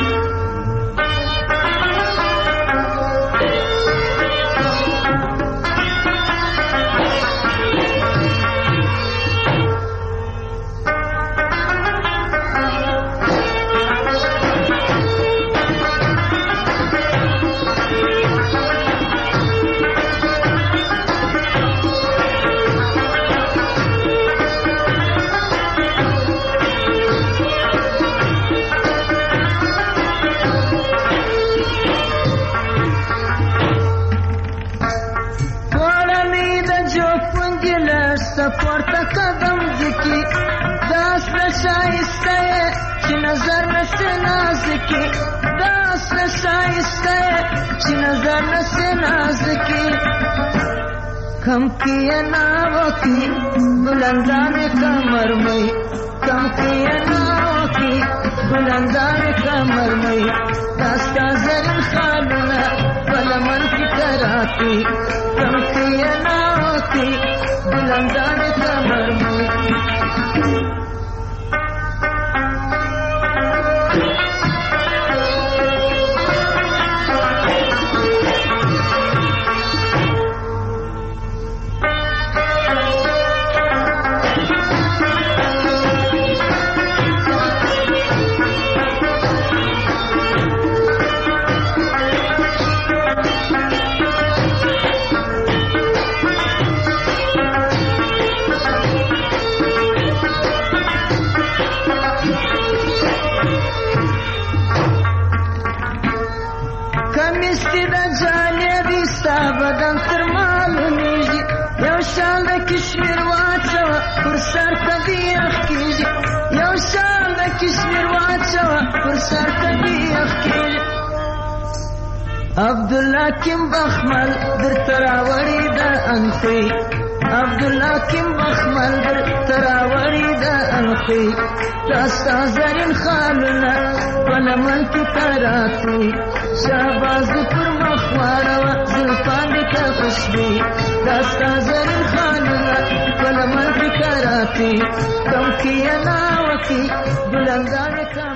پورته قدم ذکی داس نشایسته چې نظر نسه نازکی داس نشایسته چې نظر نسه نازکی کم کیا ناوکی بلندان کمر مئی کم کیا ناوکی بلندان کمر مئی داستا زرین خالونه بلمن کی کراتی کم کیا ناوکی بلندان کمر مئی شال د کشمیر واچوه پر سر طبیعت کېږي یو شال د کشمیر واچوه پر سر طبیعت کېږي عبدالله کیم بخمل در تراوړي د انخي عبدالله کیم بخمل در تراوړي د انخي داستا زرین خالونه په لمن کې تراتي شهباز پر مخ واړوه زلفان دې ته خوشبي داستا زرین خالونه په لمن کې تراتي کم کې یې ناوکي ګلندانې